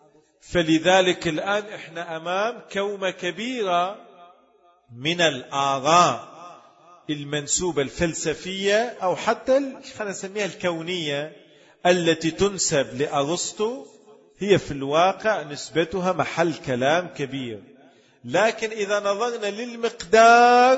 فلذلك الآن إحنا أمام كومة كبيرة من الآراء المنسوبة الفلسفية أو حتى خلينا نسميها الكونية التي تنسب لأرسطو، هي في الواقع نسبتها محل كلام كبير. لكن إذا نظرنا للمقدار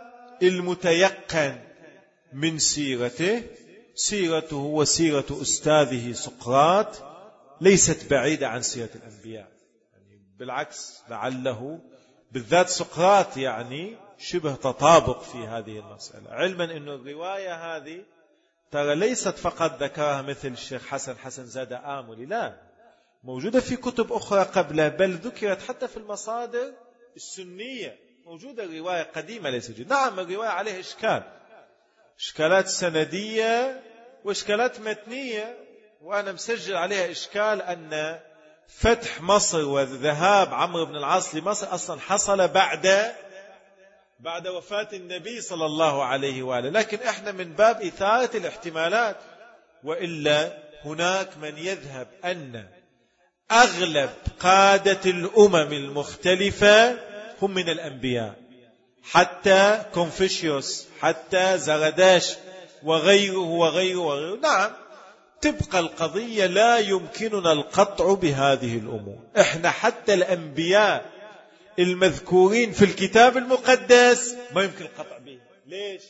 المتيقن من سيرته، سيرته وسيرة أستاذه سقراط ليست بعيدة عن سيرة الأنبياء، يعني بالعكس لعله بالذات سقراط يعني شبه تطابق في هذه المسألة، علما أن الرواية هذه ترى ليست فقط ذكرها مثل الشيخ حسن حسن زاد آملي، لا، موجودة في كتب أخرى قبله، بل ذكرت حتى في المصادر السنية، موجودة الرواية قديمة ليس جديدة. نعم الرواية عليها إشكال، إشكالات سندية وإشكالات متنية، وأنا مسجل عليها إشكال أن فتح مصر وذهاب عمرو بن العاص لمصر أصلا حصل بعد بعد وفاة النبي صلى الله عليه وآله، لكن إحنا من باب إثارة الاحتمالات. وإلا هناك من يذهب أن أغلب قادة الأمم المختلفة هم من الأنبياء، حتى كونفوشيوس، حتى زرداش وغيره وغيره وغيره. نعم تبقى القضية لا يمكننا القطع بهذه الأمور. إحنا حتى الأنبياء المذكورين في الكتاب المقدس ما يمكن القطع به. ليش؟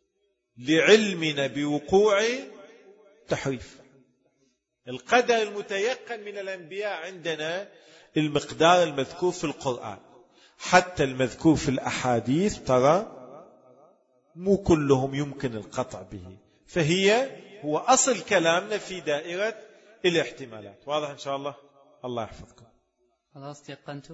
لعلمنا بوقوع تحريف. القدر المتيقن من الأنبياء عندنا المقدار المذكور في القرآن، حتى المذكور في الأحاديث ترى مو كلهم يمكن القطع به، فهي هو أصل كلامنا في دائرة الاحتمالات. واضح إن شاء الله؟ الله يحفظكم. خلاص تيقنتوا؟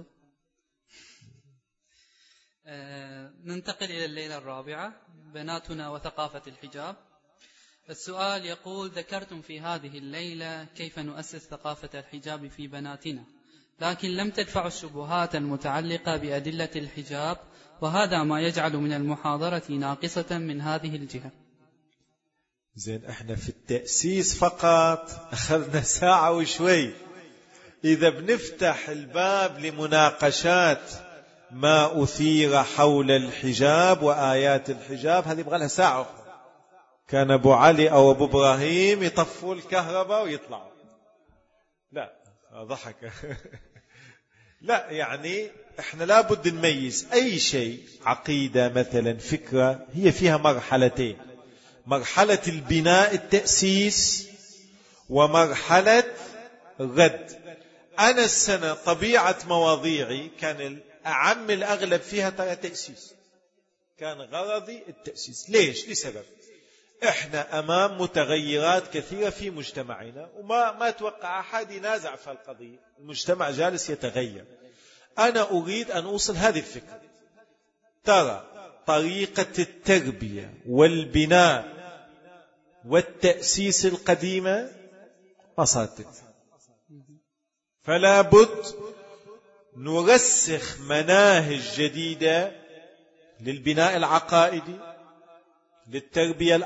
آه ننتقل إلى الليلة الرابعة، بناتنا وثقافة الحجاب. السؤال يقول: ذكرتم في هذه الليلة كيف نؤسس ثقافة الحجاب في بناتنا، لكن لم تدفعوا الشبهات المتعلقة بأدلة الحجاب، وهذا ما يجعل من المحاضرة ناقصة من هذه الجهة. زين، احنا في التأسيس فقط أخذنا ساعة وشوي، إذا بنفتح الباب لمناقشات ما أثير حول الحجاب وآيات الحجاب هذه بغالها ساعة أخرى. كان أبو علي أو أبو إبراهيم يطفوا الكهرباء ويطلعوا. لا ضحك. لا، يعني احنا لابد نميز أي شيء، عقيدة مثلا، فكرة، هي فيها مرحلتين: مرحلة البناء التأسيس ومرحلة الرد. أنا السنة طبيعة مواضيعي كان الأعم الأغلب فيها ترى تأسيس، كان غرضي التأسيس. ليش؟ لسبب: إحنا أمام متغيرات كثيرة في مجتمعنا، وما ما توقع أحد ينازع في القضية، المجتمع جالس يتغير. أنا أريد أن أوصل هذه الفكرة. ترى طريقة التربية والبناء والتأسيس القديمة ما صارت، فلا بد نرسخ مناهج جديدة للبناء العقائدي، للتربية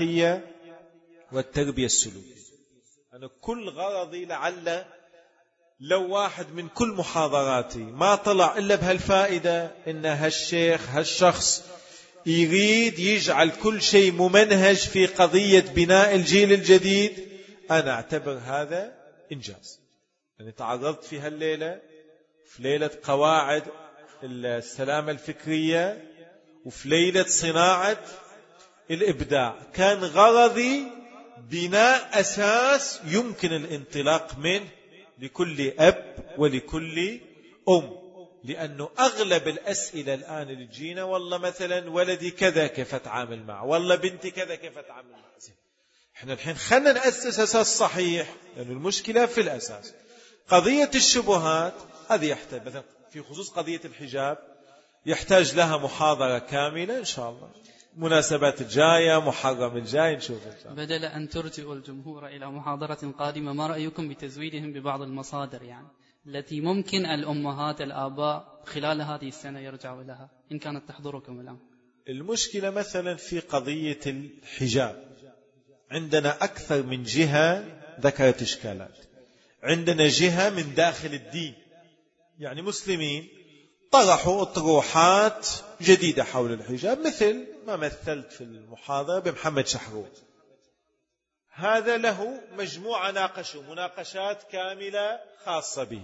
الأخلاقية والتربية السلوكية. أنا كل غرضي لعل لو واحد من كل محاضراتي ما طلع إلا بهالفائدة إن هالشيخ هالشخص يريد يجعل كل شيء ممنهج في قضية بناء الجيل الجديد، أنا أعتبر هذا إنجاز. يعني تعرضت في هالليلة في ليلة قواعد السلامة الفكرية وفي ليلة صناعة الإبداع، كان غرضي بناء أساس يمكن الانطلاق منه لكل أب ولكل أم، لأنه أغلب الأسئلة الآن اللي تجينا والله مثلا ولدي كذا كيف أتعامل معه، والله بنتي كذا كيف أتعامل معه. إحنا الحين خلنا نأسس أساس صحيح، لأن المشكلة في الأساس. قضية الشبهات هذه يحتاج مثلا في خصوص قضية الحجاب يحتاج لها محاضرة كاملة إن شاء الله، مناسبات الجاية محرم الجاي نشوف إن شاء الله. بدل أن ترجئوا الجمهور إلى محاضرة قادمة، ما رأيكم بتزويدهم ببعض المصادر يعني التي ممكن الأمهات الآباء خلال هذه السنة يرجعوا لها إن كانت تحضركم الآن؟ المشكلة مثلا في قضية الحجاب عندنا أكثر من جهة ذكرت إشكالات. عندنا جهة من داخل الدين، يعني مسلمين طرحوا أطروحات جديدة حول الحجاب، مثل ما مثلت في المحاضرة بمحمد شحرور، هذا له مجموعة ناقشوا مناقشات كاملة خاصة به.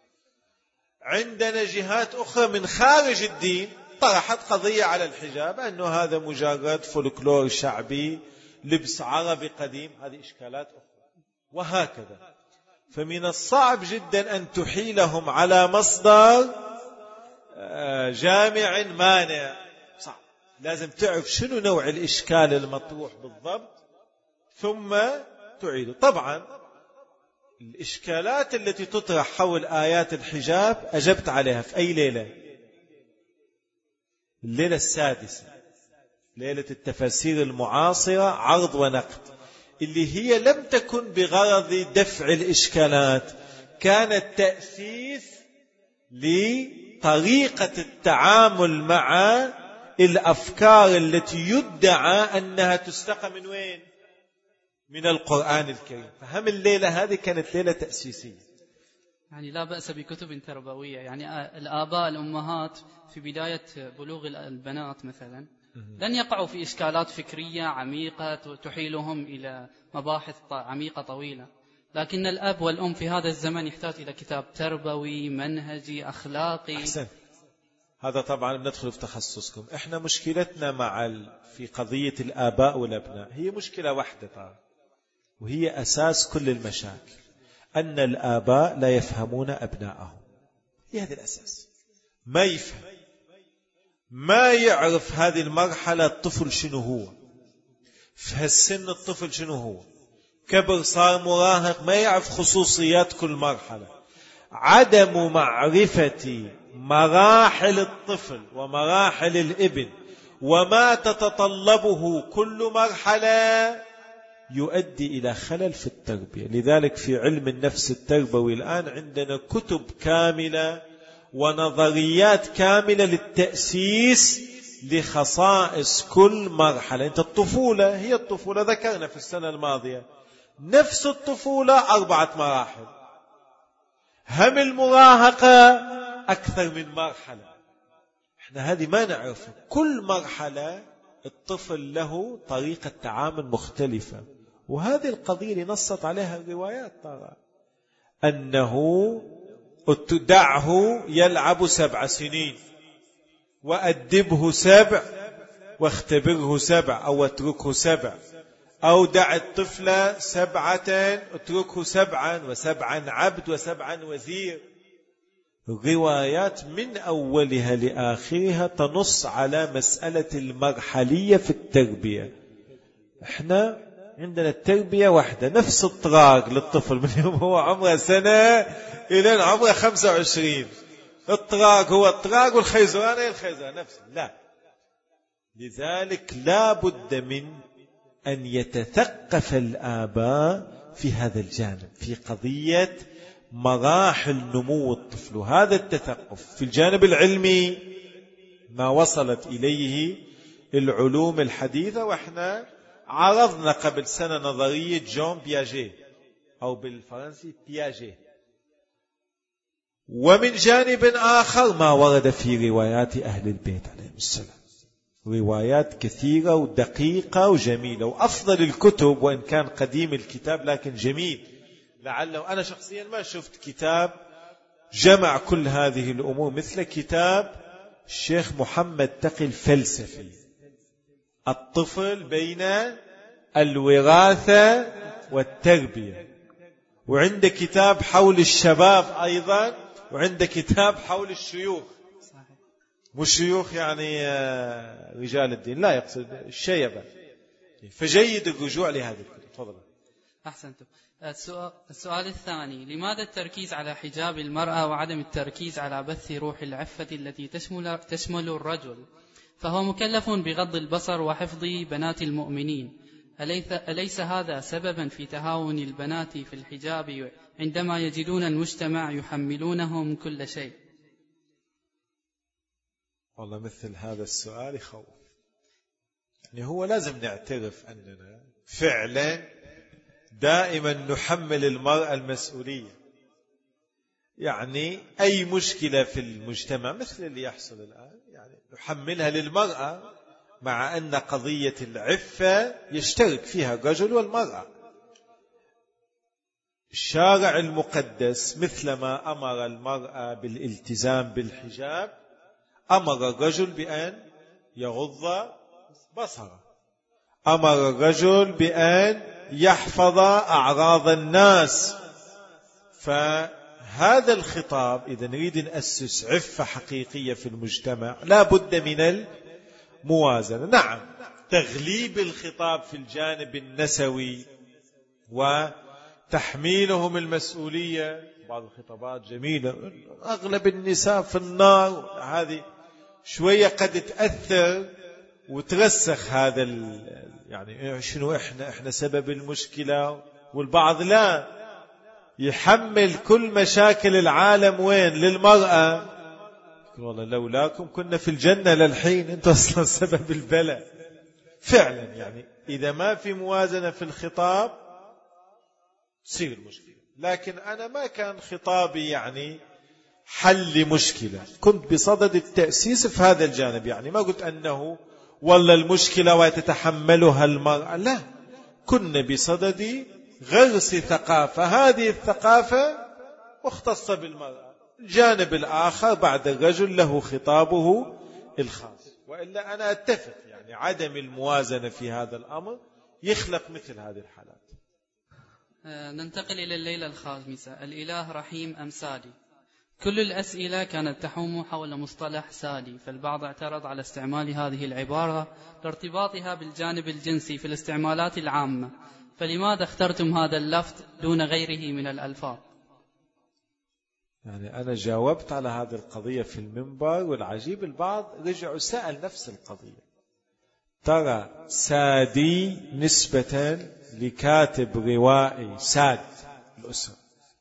عندنا جهات أخرى من خارج الدين طرحت قضية على الحجاب أنه هذا مجرد فولكلور شعبي، لبس عربي قديم، هذه إشكالات أخرى وهكذا. فمن الصعب جدا أن تحيلهم على مصدر جامع مانع، صعب. لازم تعرف شنو نوع الإشكال المطروح بالضبط ثم تعيده. طبعا الإشكالات التي تطرح حول آيات الحجاب أجبت عليها في أي ليلة؟ الليلة السادسة، ليلة التفاسير المعاصرة عرض ونقد، اللي هي لم تكن بغرض دفع الإشكالات، كانت تأسيس لطريقة التعامل مع الأفكار التي يدعى أنها تستقى من وين؟ من القرآن الكريم. فهم الليلة هذه كانت ليلة تأسيسية. يعني لا بأس بكتب تربوية، يعني الآباء الأمهات في بداية بلوغ البنات مثلا لن يقعوا في إشكالات فكرية عميقة تحيلهم إلى مباحث عميقة طويلة، لكن الأب والأم في هذا الزمن يحتاج إلى كتاب تربوي منهجي أخلاقي. أحسن. هذا طبعا بندخل في تخصصكم. إحنا مشكلتنا مع ال... في قضية الآباء والأبناء هي مشكلة واحدة طبعا، وهي أساس كل المشاكل، أن الآباء لا يفهمون أبنائهم. هي هذا الأساس، ما يفهم، ما يعرف هذه المرحلة الطفل شنو هو، في هالسن الطفل شنو هو، كبر صار مراهق ما يعرف خصوصيات كل مرحلة. عدم معرفة مراحل الطفل ومراحل الابن وما تتطلبه كل مرحلة يؤدي إلى خلل في التربية. لذلك في علم النفس التربوي الآن عندنا كتب كاملة ونظريات كاملة للتأسيس لخصائص كل مرحلة. أنت الطفولة هي الطفولة، ذكرنا في السنة الماضية نفس الطفولة أربعة مراحل، هم المراهقة أكثر من مرحلة. إحنا هذه ما نعرفه، كل مرحلة الطفل له طريقة تعامل مختلفة، وهذه القضية اللي نصت عليها الروايات ترى أنه دعه يلعب سبع سنين وأدبه سبع واختبره سبع، أو اتركه سبع، أو دع الطفل سبعة اتركه سبعا، وسبعا عبد وسبعا وزير. روايات من أولها لآخرها تنص على مسألة المرحلية في التربية. احنا عندنا التربية واحدة، نفس الطراق للطفل من يوم هو عمره سنة إلى عمره خمسة وعشرين، الطراق هو الطراق والخيزران هي الخيزران نفسه. لا، لذلك لا بد من أن يتثقف الآباء في هذا الجانب، في قضية مراحل نمو الطفل. هذا التثقف في الجانب العلمي ما وصلت إليه العلوم الحديثة. وإحنا عرضنا قبل سنة نظرية جون بياجي أو بالفرنسي بياجي، ومن جانب آخر ما ورد في روايات أهل البيت عليهم السلام، روايات كثيرة ودقيقة وجميلة، وأفضل الكتب وإن كان قديم الكتاب لكن جميل، لعله أنا شخصيا ما شفت كتاب جمع كل هذه الأمور مثل كتاب الشيخ محمد تقي الفلسفي، الطفل بين الوراثة والتربية، وعند كتاب حول الشباب أيضا، وعند كتاب حول الشيوخ، مش شيوخ يعني رجال الدين، لا يقصد الشيبة. فجيد الرجوع لهذه الكتب. تفضل. أحسنتم. السؤال, السؤال الثاني: لماذا التركيز على حجاب المرأة وعدم التركيز على بث روح العفة التي تشمل, تشمل الرجل؟ فهو مكلف بغض البصر وحفظ بنات المؤمنين، أليس, أليس هذا سببا في تهاون البنات في الحجاب عندما يجدون المجتمع يحملونهم كل شيء؟ والله مثل هذا السؤال يخوف. يعني هو لازم نعترف أننا فعلا دائما نحمل المرأة المسؤولية. يعني أي مشكلة في المجتمع مثل اللي يحصل الآن يعني نحملها للمرأة، مع أن قضية العفة يشترك فيها الرجل والمرأة. الشارع المقدس مثلما أمر المرأة بالالتزام بالحجاب، أمر الرجل بأن يغض بصره، أمر الرجل بأن يحفظ أعراض الناس. فهذا الخطاب إذا نريد نأسس عفة حقيقية في المجتمع لا بد من الموازنة. نعم، تغليب الخطاب في الجانب النسوي وتحميلهم المسؤولية، بعض الخطابات جميلة، أغلب النساء في النار، هذه شوية قد تأثر وترسخ هذا يعني شنو إحنا إحنا سبب المشكلة، والبعض لا يحمل كل مشاكل العالم وين للمرأة. والله لولاكم كنا في الجنة للحين، أنتوا أصلا سبب البلاء. فعلا يعني إذا ما في موازنة في الخطاب تصير المشكلة. لكن أنا ما كان خطابي يعني حل مشكلة، كنت بصدد التأسيس في هذا الجانب. يعني ما قلت أنه والله المشكلة وتتحملها المرأة، لا، كنا بصدد غرس ثقافة، هذه الثقافة مختصة بالمرأة. الجانب الآخر بعد الرجل له خطابه الخاص. وإلا أنا أتفق يعني عدم الموازنة في هذا الأمر يخلق مثل هذه الحالات. ننتقل إلى الليلة الخامسة: الإله رحيم أم سادي؟ كل الأسئلة كانت تحوم حول مصطلح سادي، فالبعض اعترض على استعمال هذه العبارة لارتباطها بالجانب الجنسي في الاستعمالات العامة، فلماذا اخترتم هذا اللفظ دون غيره من الألفاظ؟ يعني أنا جاوبت على هذه القضية في المنبر، والعجيب البعض رجعوا سأل نفس القضية. ترى سادي نسبة لكاتب روائي ساد الأسرة.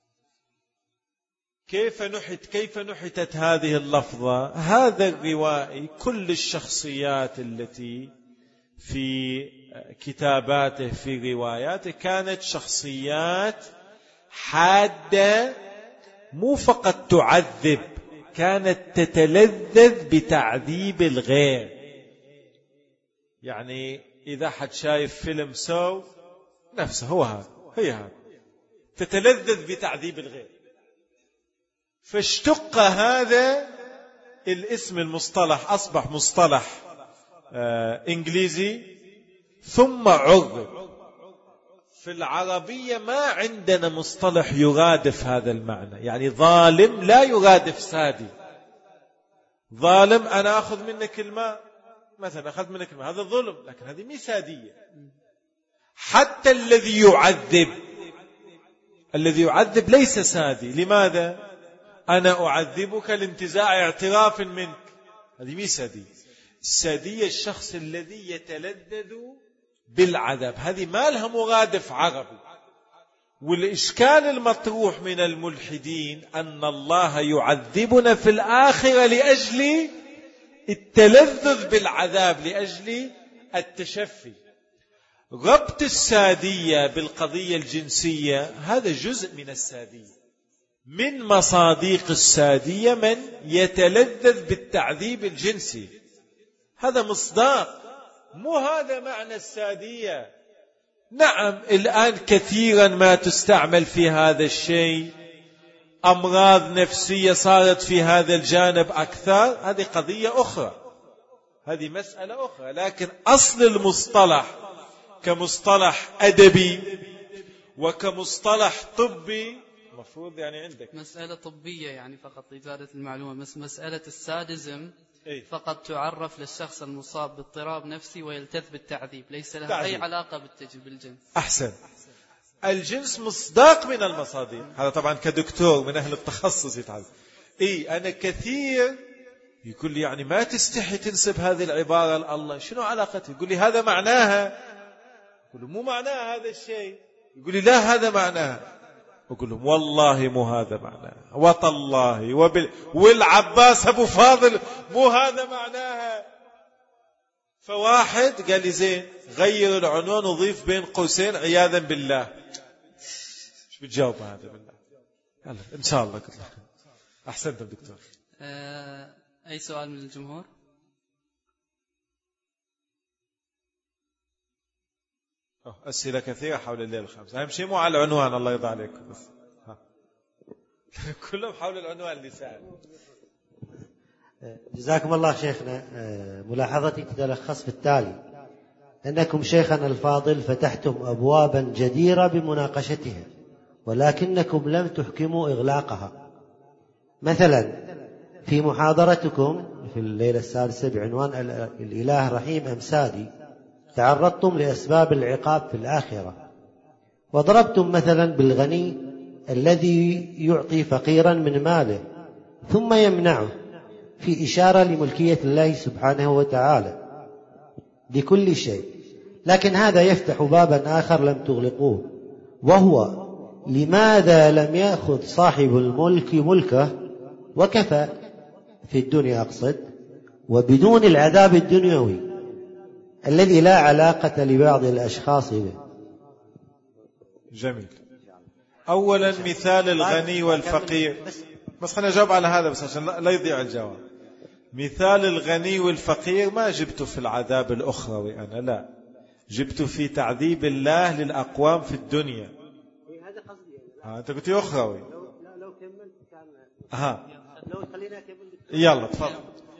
كيف نحت كيف نحتت هذه اللفظة؟ هذا الروائي كل الشخصيات التي في كتاباته في رواياته كانت شخصيات حادة، مو فقط تعذب، كانت تتلذذ بتعذيب الغير. يعني إذا حد شايف فيلم سو نفسه هو هذا، هي هذا، تتلذذ بتعذيب الغير. فاشتق هذا الاسم المصطلح، أصبح مصطلح آه إنجليزي ثم عرب. في العربية ما عندنا مصطلح يرادف هذا المعنى. يعني ظالم لا يرادف سادي. ظالم أنا أخذ منك الماء مثلا، أخذ منك الماء، هذا ظلم، لكن هذه مي سادية. حتى الذي يعذب الذي يعذب ليس سادي. لماذا؟ أنا أعذبك لانتزاع اعتراف منك، هذه مي سادية. السادية الشخص الذي يتلذذ بالعذاب، هذه ما لها مرادف عربي. والإشكال المطروح من الملحدين أن الله يعذبنا في الآخرة لأجل التلذذ بالعذاب، لأجل التشفي. ربط السادية بالقضية الجنسية هذا جزء من السادية، من مصادق السادية من يتلذذ بالتعذيب الجنسي، هذا مصداق، مو هذا معنى السادية. نعم الآن كثيرا ما تستعمل في هذا الشيء، أمراض نفسية صارت في هذا الجانب أكثر، هذه قضية أخرى، هذه مسألة أخرى. لكن أصل المصطلح كمصطلح أدبي وكمصطلح طبي مفروض يعني عندك مسألة طبية يعني فقط لإزالة المعلومة. مسألة السادزم إيه؟ فقط تعرف للشخص المصاب باضطراب نفسي ويلتذ بالتعذيب، ليس لها تعذيب. أي علاقة بالتجربة بالجنس. أحسن. الجنس مصداق من المصادق، هذا طبعا كدكتور من أهل التخصص يتعذب. إيه أنا كثير يقول لي يعني ما تستحي تنسب هذه العبارة لله، شنو علاقتها؟ يقول لي هذا معناها، يقول له مو معناها هذا الشيء، يقول لي لا هذا معناها، أقول لهم والله مو هذا معناها، وطالله وبال... والعباس أبو فاضل مو هذا معناها. فواحد قال لي زين غير العنوان وضيف بين قوسين عياذا بالله. شو بتجاوب هذا بالله؟ يلا إن شاء الله كله. أحسنت دكتور. أه أي سؤال من الجمهور؟ أسئلة كثيرة حول الليل الخامس، أهم شيء مو على العنوان، الله يرضى عليكم بس. كلهم حول العنوان اللي سأل. جزاكم الله شيخنا. ملاحظتي تتلخص في التالي: أنكم شيخنا الفاضل فتحتم أبوابا جديرة بمناقشتها، ولكنكم لم تحكموا إغلاقها. مثلا في محاضرتكم في الليلة السادسة بعنوان الإله رحيم أم سادي تعرضتم لأسباب العقاب في الآخرة، وضربتم مثلا بالغني الذي يعطي فقيرا من ماله ثم يمنعه، في إشارة لملكية الله سبحانه وتعالى لكل شيء. لكن هذا يفتح بابا آخر لم تغلقوه، وهو لماذا لم يأخذ صاحب الملك ملكه وكفى في الدنيا أقصد، وبدون العذاب الدنيوي الذي لا علاقة لبعض الأشخاص به. جميل. أولا مثال الغني والفقير، بس خلينا نجاوب على هذا بس عشان لا يضيع الجواب. مثال الغني والفقير ما جبته في العذاب الأخروي، أنا لا جبته في تعذيب الله للأقوام في الدنيا. هذا قصدي. ها أنت قلت أخروي. لا لو كملت كان ها لو خلينا أكمل. يلا تفضل.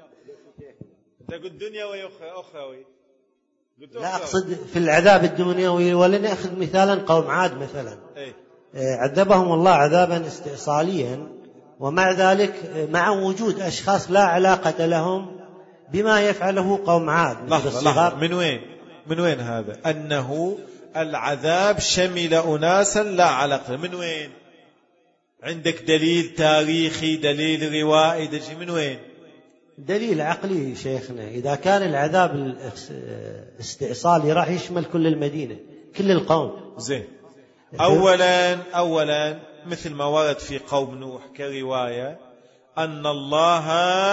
أنت قلت دنيا وأخروي. لا أقصد في العذاب الدنيوي، ولنأخذ مثالا قوم عاد مثلا. إيه؟ عذبهم الله عذابا استئصاليا، ومع ذلك مع وجود أشخاص لا علاقة لهم بما يفعله قوم عاد. لحظة لحظة، من وين من وين هذا أنه العذاب شمل أناسا لا علاقة؟ من وين عندك دليل تاريخي، دليل روائي، دليل من وين؟ دليل عقلي شيخنا. إذا كان العذاب الاستئصالي راح يشمل كل المدينة كل القوم. زين. أولا أولا مثل ما ورد في قوم نوح كرواية أن الله،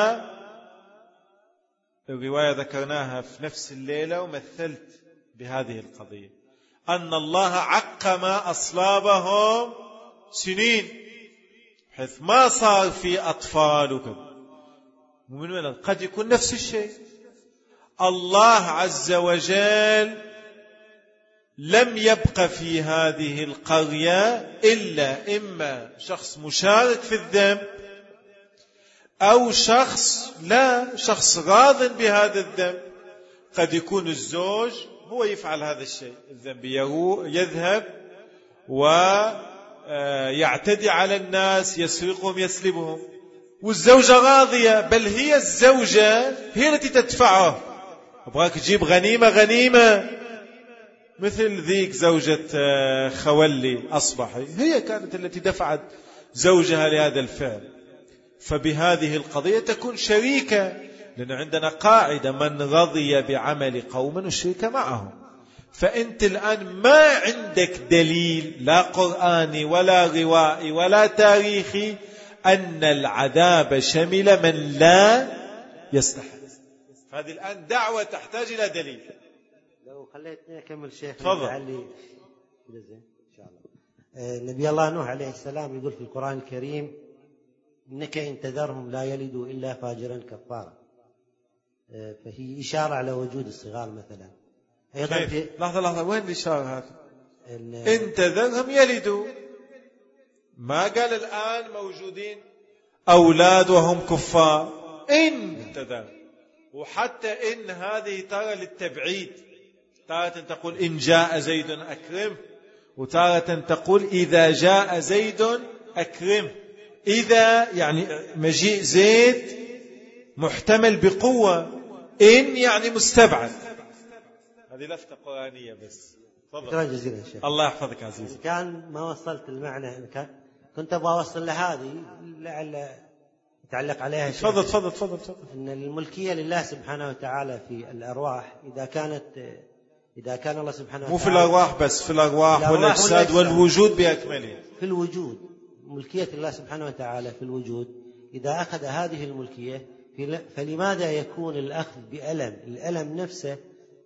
الرواية ذكرناها في نفس الليلة ومثلت بهذه القضية، أن الله عقم أصلابهم سنين حيث ما صار في أطفال وكذا. ومن وين؟ قد يكون نفس الشيء. الله عز وجل لم يبق في هذه القرية إلا إما شخص مشارك في الذنب أو شخص لا شخص راض بهذا الذنب. قد يكون الزوج هو يفعل هذا الشيء الذنب، يذهب ويعتدي على الناس، يسرقهم يسلبهم، والزوجة راضية، بل هي الزوجة هي التي تدفعه. أبغاك تجيب غنيمة غنيمة، مثل ذيك زوجة خولي أصبحي، هي كانت التي دفعت زوجها لهذا الفعل. فبهذه القضية تكون شريكة، لأن عندنا قاعدة: من رضي بعمل قوم وشرك معهم. فأنت الآن ما عندك دليل لا قرآني ولا روائي ولا تاريخي أن العذاب شمل من لا يستحق. هذه الآن دعوة تحتاج إلى دليل. لو خليتني أكمل شيخ تفضل. لعلي إن شاء الله. نبي الله نوح عليه السلام يقول في القرآن الكريم إنك إن تذرهم لا يلدوا إلا فاجرا كفارا، فهي إشارة على وجود الصغار مثلا. أيضا في لحظة لحظة، وين الإشارة هذا؟ إن تذرهم يلدوا، ما قال الآن موجودين أولاد وهم كفار، إن تذر. وحتى إن هذه ترى للتبعيد، تارة تقول إن جاء زيد أكرم، وتارة تقول إذا جاء زيد أكرم. إذا يعني مجيء زيد محتمل بقوة، إن يعني مستبعد. هذه لفتة قرآنية بس. شكرا جزيلا شيخ. الله يحفظك عزيزي. كان ما وصلت المعنى، كان كنت أبغى أوصل لهذه لعل يتعلق عليها شيء. تفضل تفضل تفضل تفضل. أن الملكية لله سبحانه وتعالى في الأرواح، إذا كانت إذا كان الله سبحانه وتعالى مو في الأرواح بس، في الأرواح والأجساد والوجود بأكمله. في الوجود ملكية الله سبحانه وتعالى في الوجود، إذا أخذ هذه الملكية فلماذا يكون الأخذ بألم الألم نفسه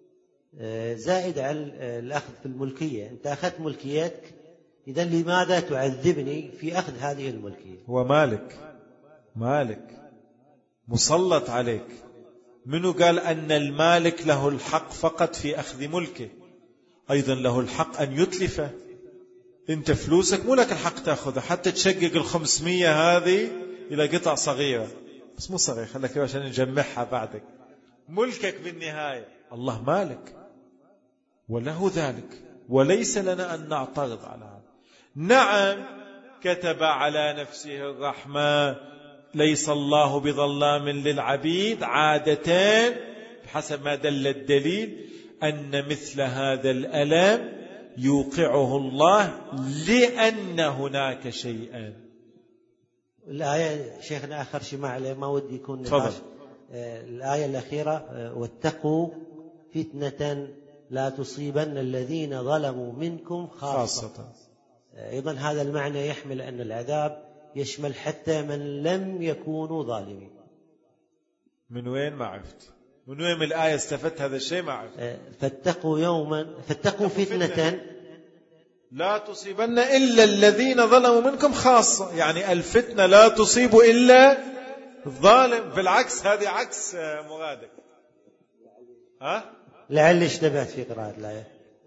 زائد على الأخذ في الملكية؟ أنت أخذت ملكيتك، إذا لماذا تعذبني في أخذ هذه الملكية؟ هو مالك مالك مسلط عليك. منو قال أن المالك له الحق فقط في أخذ ملكه؟ أيضا له الحق أن يتلفه. أنت فلوسك مو لك الحق تأخذها، حتى تشقق الخمسمية هذه إلى قطع صغيرة، بس مو صغير، خلك كيف عشان نجمعها بعدك. ملكك بالنهاية. الله مالك وله ذلك، وليس لنا أن نعترض على هذا. نعم كتب على نفسه الرحمة، ليس الله بظلام للعبيد. عادتان بحسب ما دل الدليل أن مثل هذا الألم يوقعه الله لأن هناك شيئا. الآية شيخنا آخر شيء ما عليه، ما ودي يكون نقاش. الآية الأخيرة واتقوا فتنة لا تصيبن الذين ظلموا منكم خاصة, خاصة. أيضا هذا المعنى يحمل أن العذاب يشمل حتى من لم يكونوا ظالمين. من وين ما عرفت؟ من وين من الآية استفدت هذا الشيء؟ ما عرفت. فاتقوا يوما فاتقوا فتنة لا تصيبن إلا الذين ظلموا منكم خاصة، يعني الفتنة لا تصيب إلا الظالم. بالعكس هذه عكس مرادك. ها؟ لعل اشتبهت في قراءة الآية.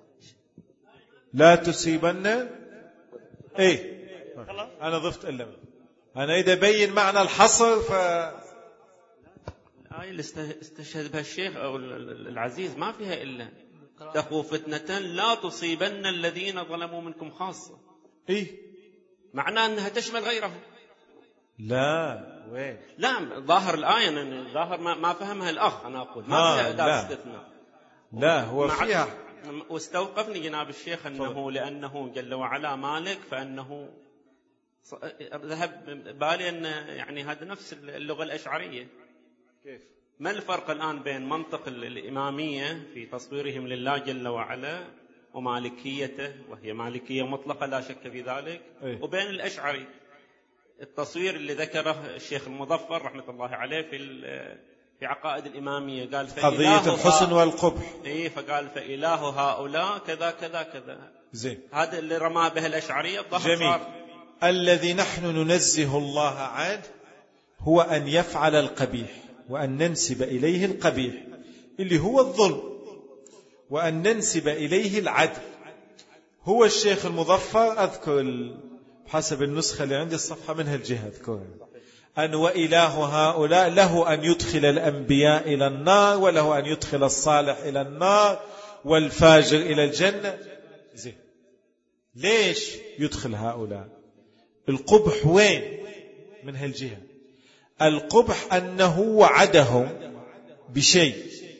لا تصيبن ايه انا ضفت الا من. انا اذا بين معنى الحصر ف الآية اللي استشهد بها الشيخ او العزيز ما فيها الا اتقوا فتنة لا تصيبن الذين ظلموا منكم خاصة. ايه معناه انها تشمل غيرهم. لا وين؟ لا ظاهر الآية أن ظاهر ما, ما فهمها الأخ. أنا أقول ما فيها أداة استثناء. لا هو فيها. واستوقفني جناب الشيخ أنه فضل. لأنه جل وعلا مالك، فأنه ذهب بالي أن يعني هذا نفس اللغة الأشعرية. كيف؟ ما الفرق الآن بين منطق الإمامية في تصويرهم لله جل وعلا ومالكيته، وهي مالكية مطلقة لا شك في ذلك، أيه؟ وبين الأشعري التصوير اللي ذكره الشيخ المظفر رحمة الله عليه في في عقائد الإمامية، قال قضية الحسن والقبح. إيه فقال فإله هؤلاء كذا كذا كذا. زين. هذا اللي رمى به الأشعرية الظهر. جميل. الذي نحن ننزه الله عنه هو أن يفعل القبيح وأن ننسب إليه القبيح اللي هو الظلم، وأن ننسب إليه العدل. هو الشيخ المظفر أذكر حسب النسخة اللي عندي الصفحة منها الجهة أذكرها أن وإله هؤلاء له أن يدخل الأنبياء إلى النار، وله أن يدخل الصالح إلى النار والفاجر إلى الجنة. زين. ليش يدخل هؤلاء؟ القبح وين من هالجهة؟ القبح أنه وعدهم بشيء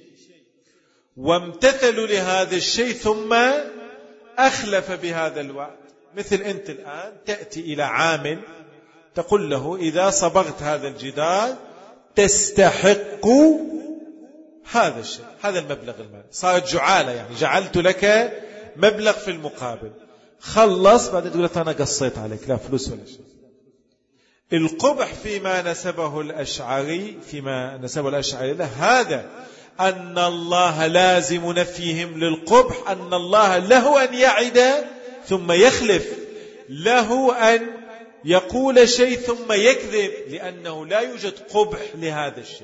وامتثلوا لهذا الشيء ثم أخلف بهذا الوعد. مثل أنت الآن تأتي إلى عامل تقول له إذا صبغت هذا الجدار تستحق هذا الشيء، هذا المبلغ المالي. صارت جعالة، يعني جعلت لك مبلغ في المقابل. خلص بعد تقول أنا قصيت عليك، لا فلوس ولا شيء. القبح فيما نسبه الأشعري فيما نسبه الأشعري له هذا أن الله لازم نفيهم للقبح، أن الله له أن يعد ثم يخلف. له أن يقول شيء ثم يكذب، لأنه لا يوجد قبح لهذا الشيء.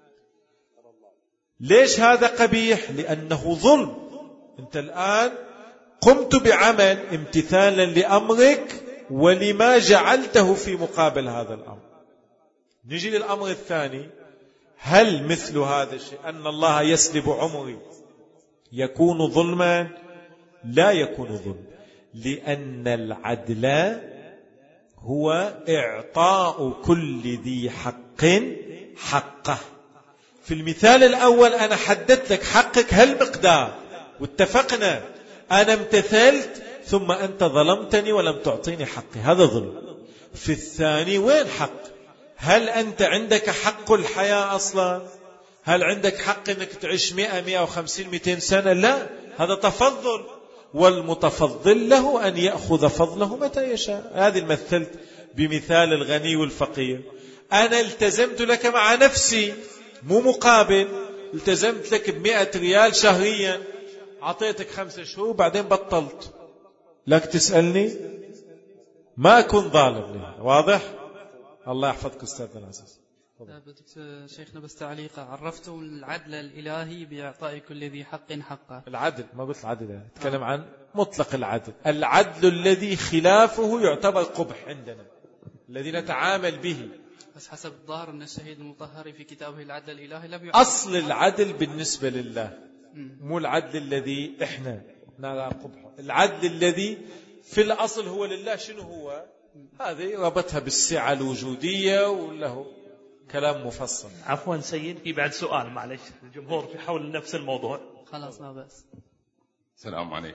ليش هذا قبيح؟ لأنه ظلم. أنت الآن قمت بعمل امتثالا لأمرك ولما جعلته في مقابل هذا الأمر. نجي للأمر الثاني، هل مثل هذا الشيء أن الله يسلب عمري يكون ظلما؟ لا يكون ظلم، لأن العدل هو إعطاء كل ذي حق حقه. في المثال الأول أنا حددت لك حقك هالمقدار واتفقنا، أنا امتثلت ثم أنت ظلمتني ولم تعطيني حقي، هذا ظلم. في الثاني وين حق؟ هل أنت عندك حق الحياة أصلا؟ هل عندك حق أنك تعيش مئة مئة وخمسين مئتين سنة؟ لا، هذا تفضل، والمتفضل له أن يأخذ فضله متى يشاء. هذه مثلت بمثال الغني والفقير. أنا التزمت لك مع نفسي مو مقابل، التزمت لك بمئة ريال شهريا، أعطيتك خمسة شهور بعدين بطلت، لك تسألني ما أكون ظالم لي. واضح؟ الله يحفظك أستاذنا العزيز. بدك شيخنا بس تعليقة، عرفتوا العدل الإلهي بإعطاء كل ذي حق حقه. العدل ما قلت العدل، أتكلم عن مطلق العدل. العدل الذي خلافه يعتبر قبح عندنا الذي نتعامل به. بس حسب الظاهر من الشهيد المطهر في كتابه العدل الإلهي لم يعطي. أصل العدل بالنسبة لله مو العدل الذي إحنا نرى قبحه. العدل الذي في الأصل هو لله. شنو هو؟ هذه ربطها بالسعة الوجودية وله كلام مفصل. عفوا سيد، في بعد سؤال معلش الجمهور في حول نفس الموضوع. خلاص ما بس. السلام عليكم.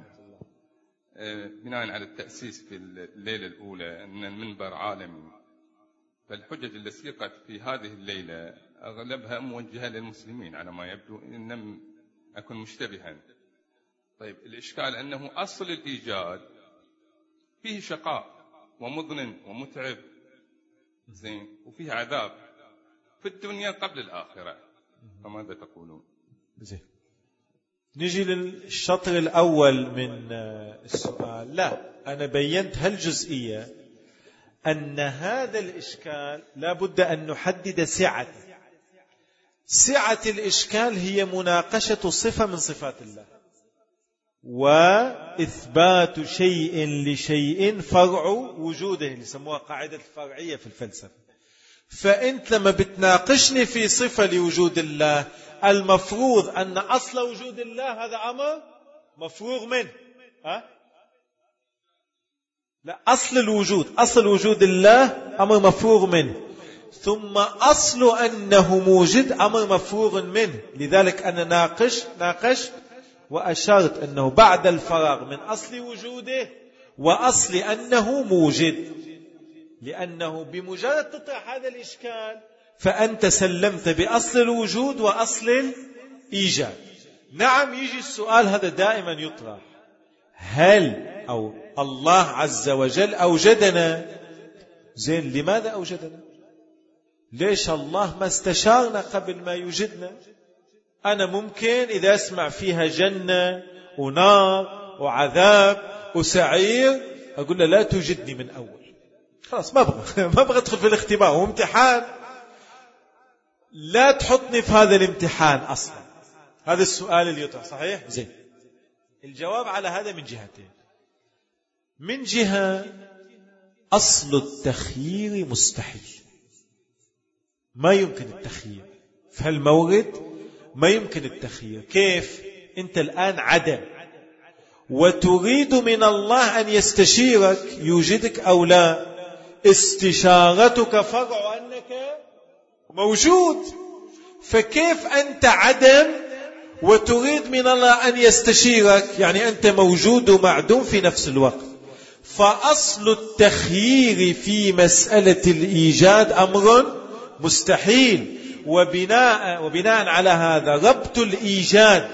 بناء على التأسيس في الليلة الأولى أن المنبر عالمي، فالحجج التي سيقت في هذه الليلة أغلبها موجهة للمسلمين على ما يبدو، إن لم أكن مشتبها. طيب الإشكال أنه أصل الإيجاد فيه شقاء ومضن ومتعب زين، وفيه عذاب في الدنيا قبل الآخرة، فماذا تقولون؟ زين، نجي للشطر الأول من السؤال. لا، أنا بينت هالجزئية أن هذا الإشكال لا بد أن نحدد سعته. سعة الإشكال هي مناقشة صفة من صفات الله وإثبات شيء لشيء فرع وجوده، اللي يسموها قاعدة الفرعية في الفلسفة. فأنت لما بتناقشني في صفة لوجود الله، المفروض أن أصل وجود الله هذا أمر مفروغ منه. أه؟ لا، أصل الوجود، أصل وجود الله أمر مفروغ منه، ثم أصل أنه موجد أمر مفروغ منه. لذلك أنا ناقش ناقش وأشرت أنه بعد الفراغ من أصل وجوده وأصل أنه موجد، لأنه بمجرد تطرح هذا الإشكال فأنت سلمت بأصل الوجود وأصل الإيجاد. نعم، يجي السؤال هذا دائما يطرح، هل أو الله عز وجل أوجدنا؟ زين، لماذا أوجدنا؟ ليش الله ما استشارنا قبل ما يوجدنا؟ أنا ممكن إذا أسمع فيها جنة ونار وعذاب وسعير أقول له لا توجدني من أول، خلاص ما أبغى ما أبغى أدخل في الاختبار، هو امتحان، لا تحطني في هذا الامتحان أصلا. هذا السؤال اللي يطرح، صحيح؟ زين، الجواب على هذا من جهتين. من جهة أصل التخيير مستحيل، ما يمكن التخيير في هالمورد، ما يمكن التخيير. كيف؟ أنت الآن عدم وتريد من الله أن يستشيرك يوجدك أو لا، استشارتك فرع أنك موجود، فكيف أنت عدم وتريد من الله أن يستشيرك؟ يعني أنت موجود ومعدوم في نفس الوقت. فأصل التخيير في مسألة الإيجاد أمر مستحيل، وبناء, وبناء على هذا ربط الإيجاد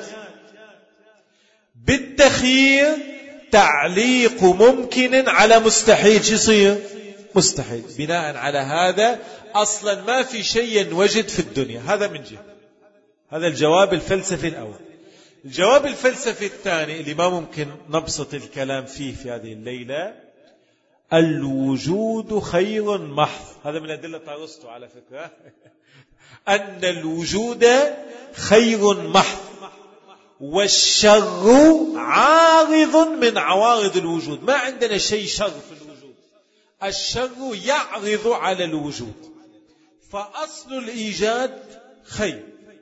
بالتخيير تعليق ممكن على مستحيل. شو يصير؟ مستحيل. بناء على هذا أصلا ما في شيء وجد في الدنيا. هذا من جهة، هذا الجواب الفلسفي الأول. الجواب الفلسفي الثاني اللي ما ممكن نبسط الكلام فيه في هذه الليلة، الوجود خير محض. هذا من أدلة أرسطو على فكرة أن الوجود خير محض، والشر عارض من عوارض الوجود. ما عندنا شيء شر في الوجود، الشر يعرض على الوجود، فأصل الإيجاد خير.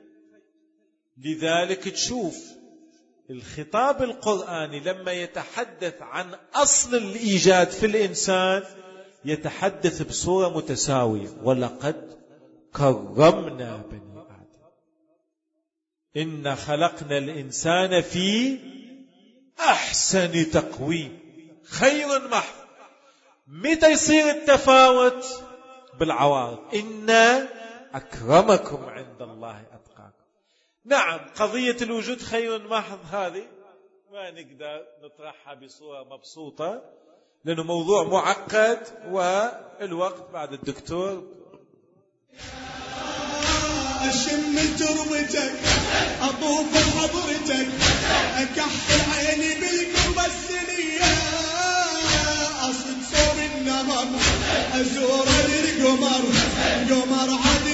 لذلك تشوف الخطاب القرآني لما يتحدث عن أصل الإيجاد في الإنسان يتحدث بصورة متساوية. ولقد كرمنا بني آدم إن خلقنا الإنسان في أحسن تقويم، خير محض. متى يصير التفاوت؟ بالعوارض. إن أكرمكم عند الله أتقاكم. نعم، قضية الوجود خير محض هذه ما نقدر نطرحها بصورة مبسوطة لأنه موضوع معقد، والوقت بعد الدكتور. أشم من تربتك، أطوف بحضرتك، أكحل عيني بالقربة السنية، أصد صوب النهر، أزور القمر، قمر عد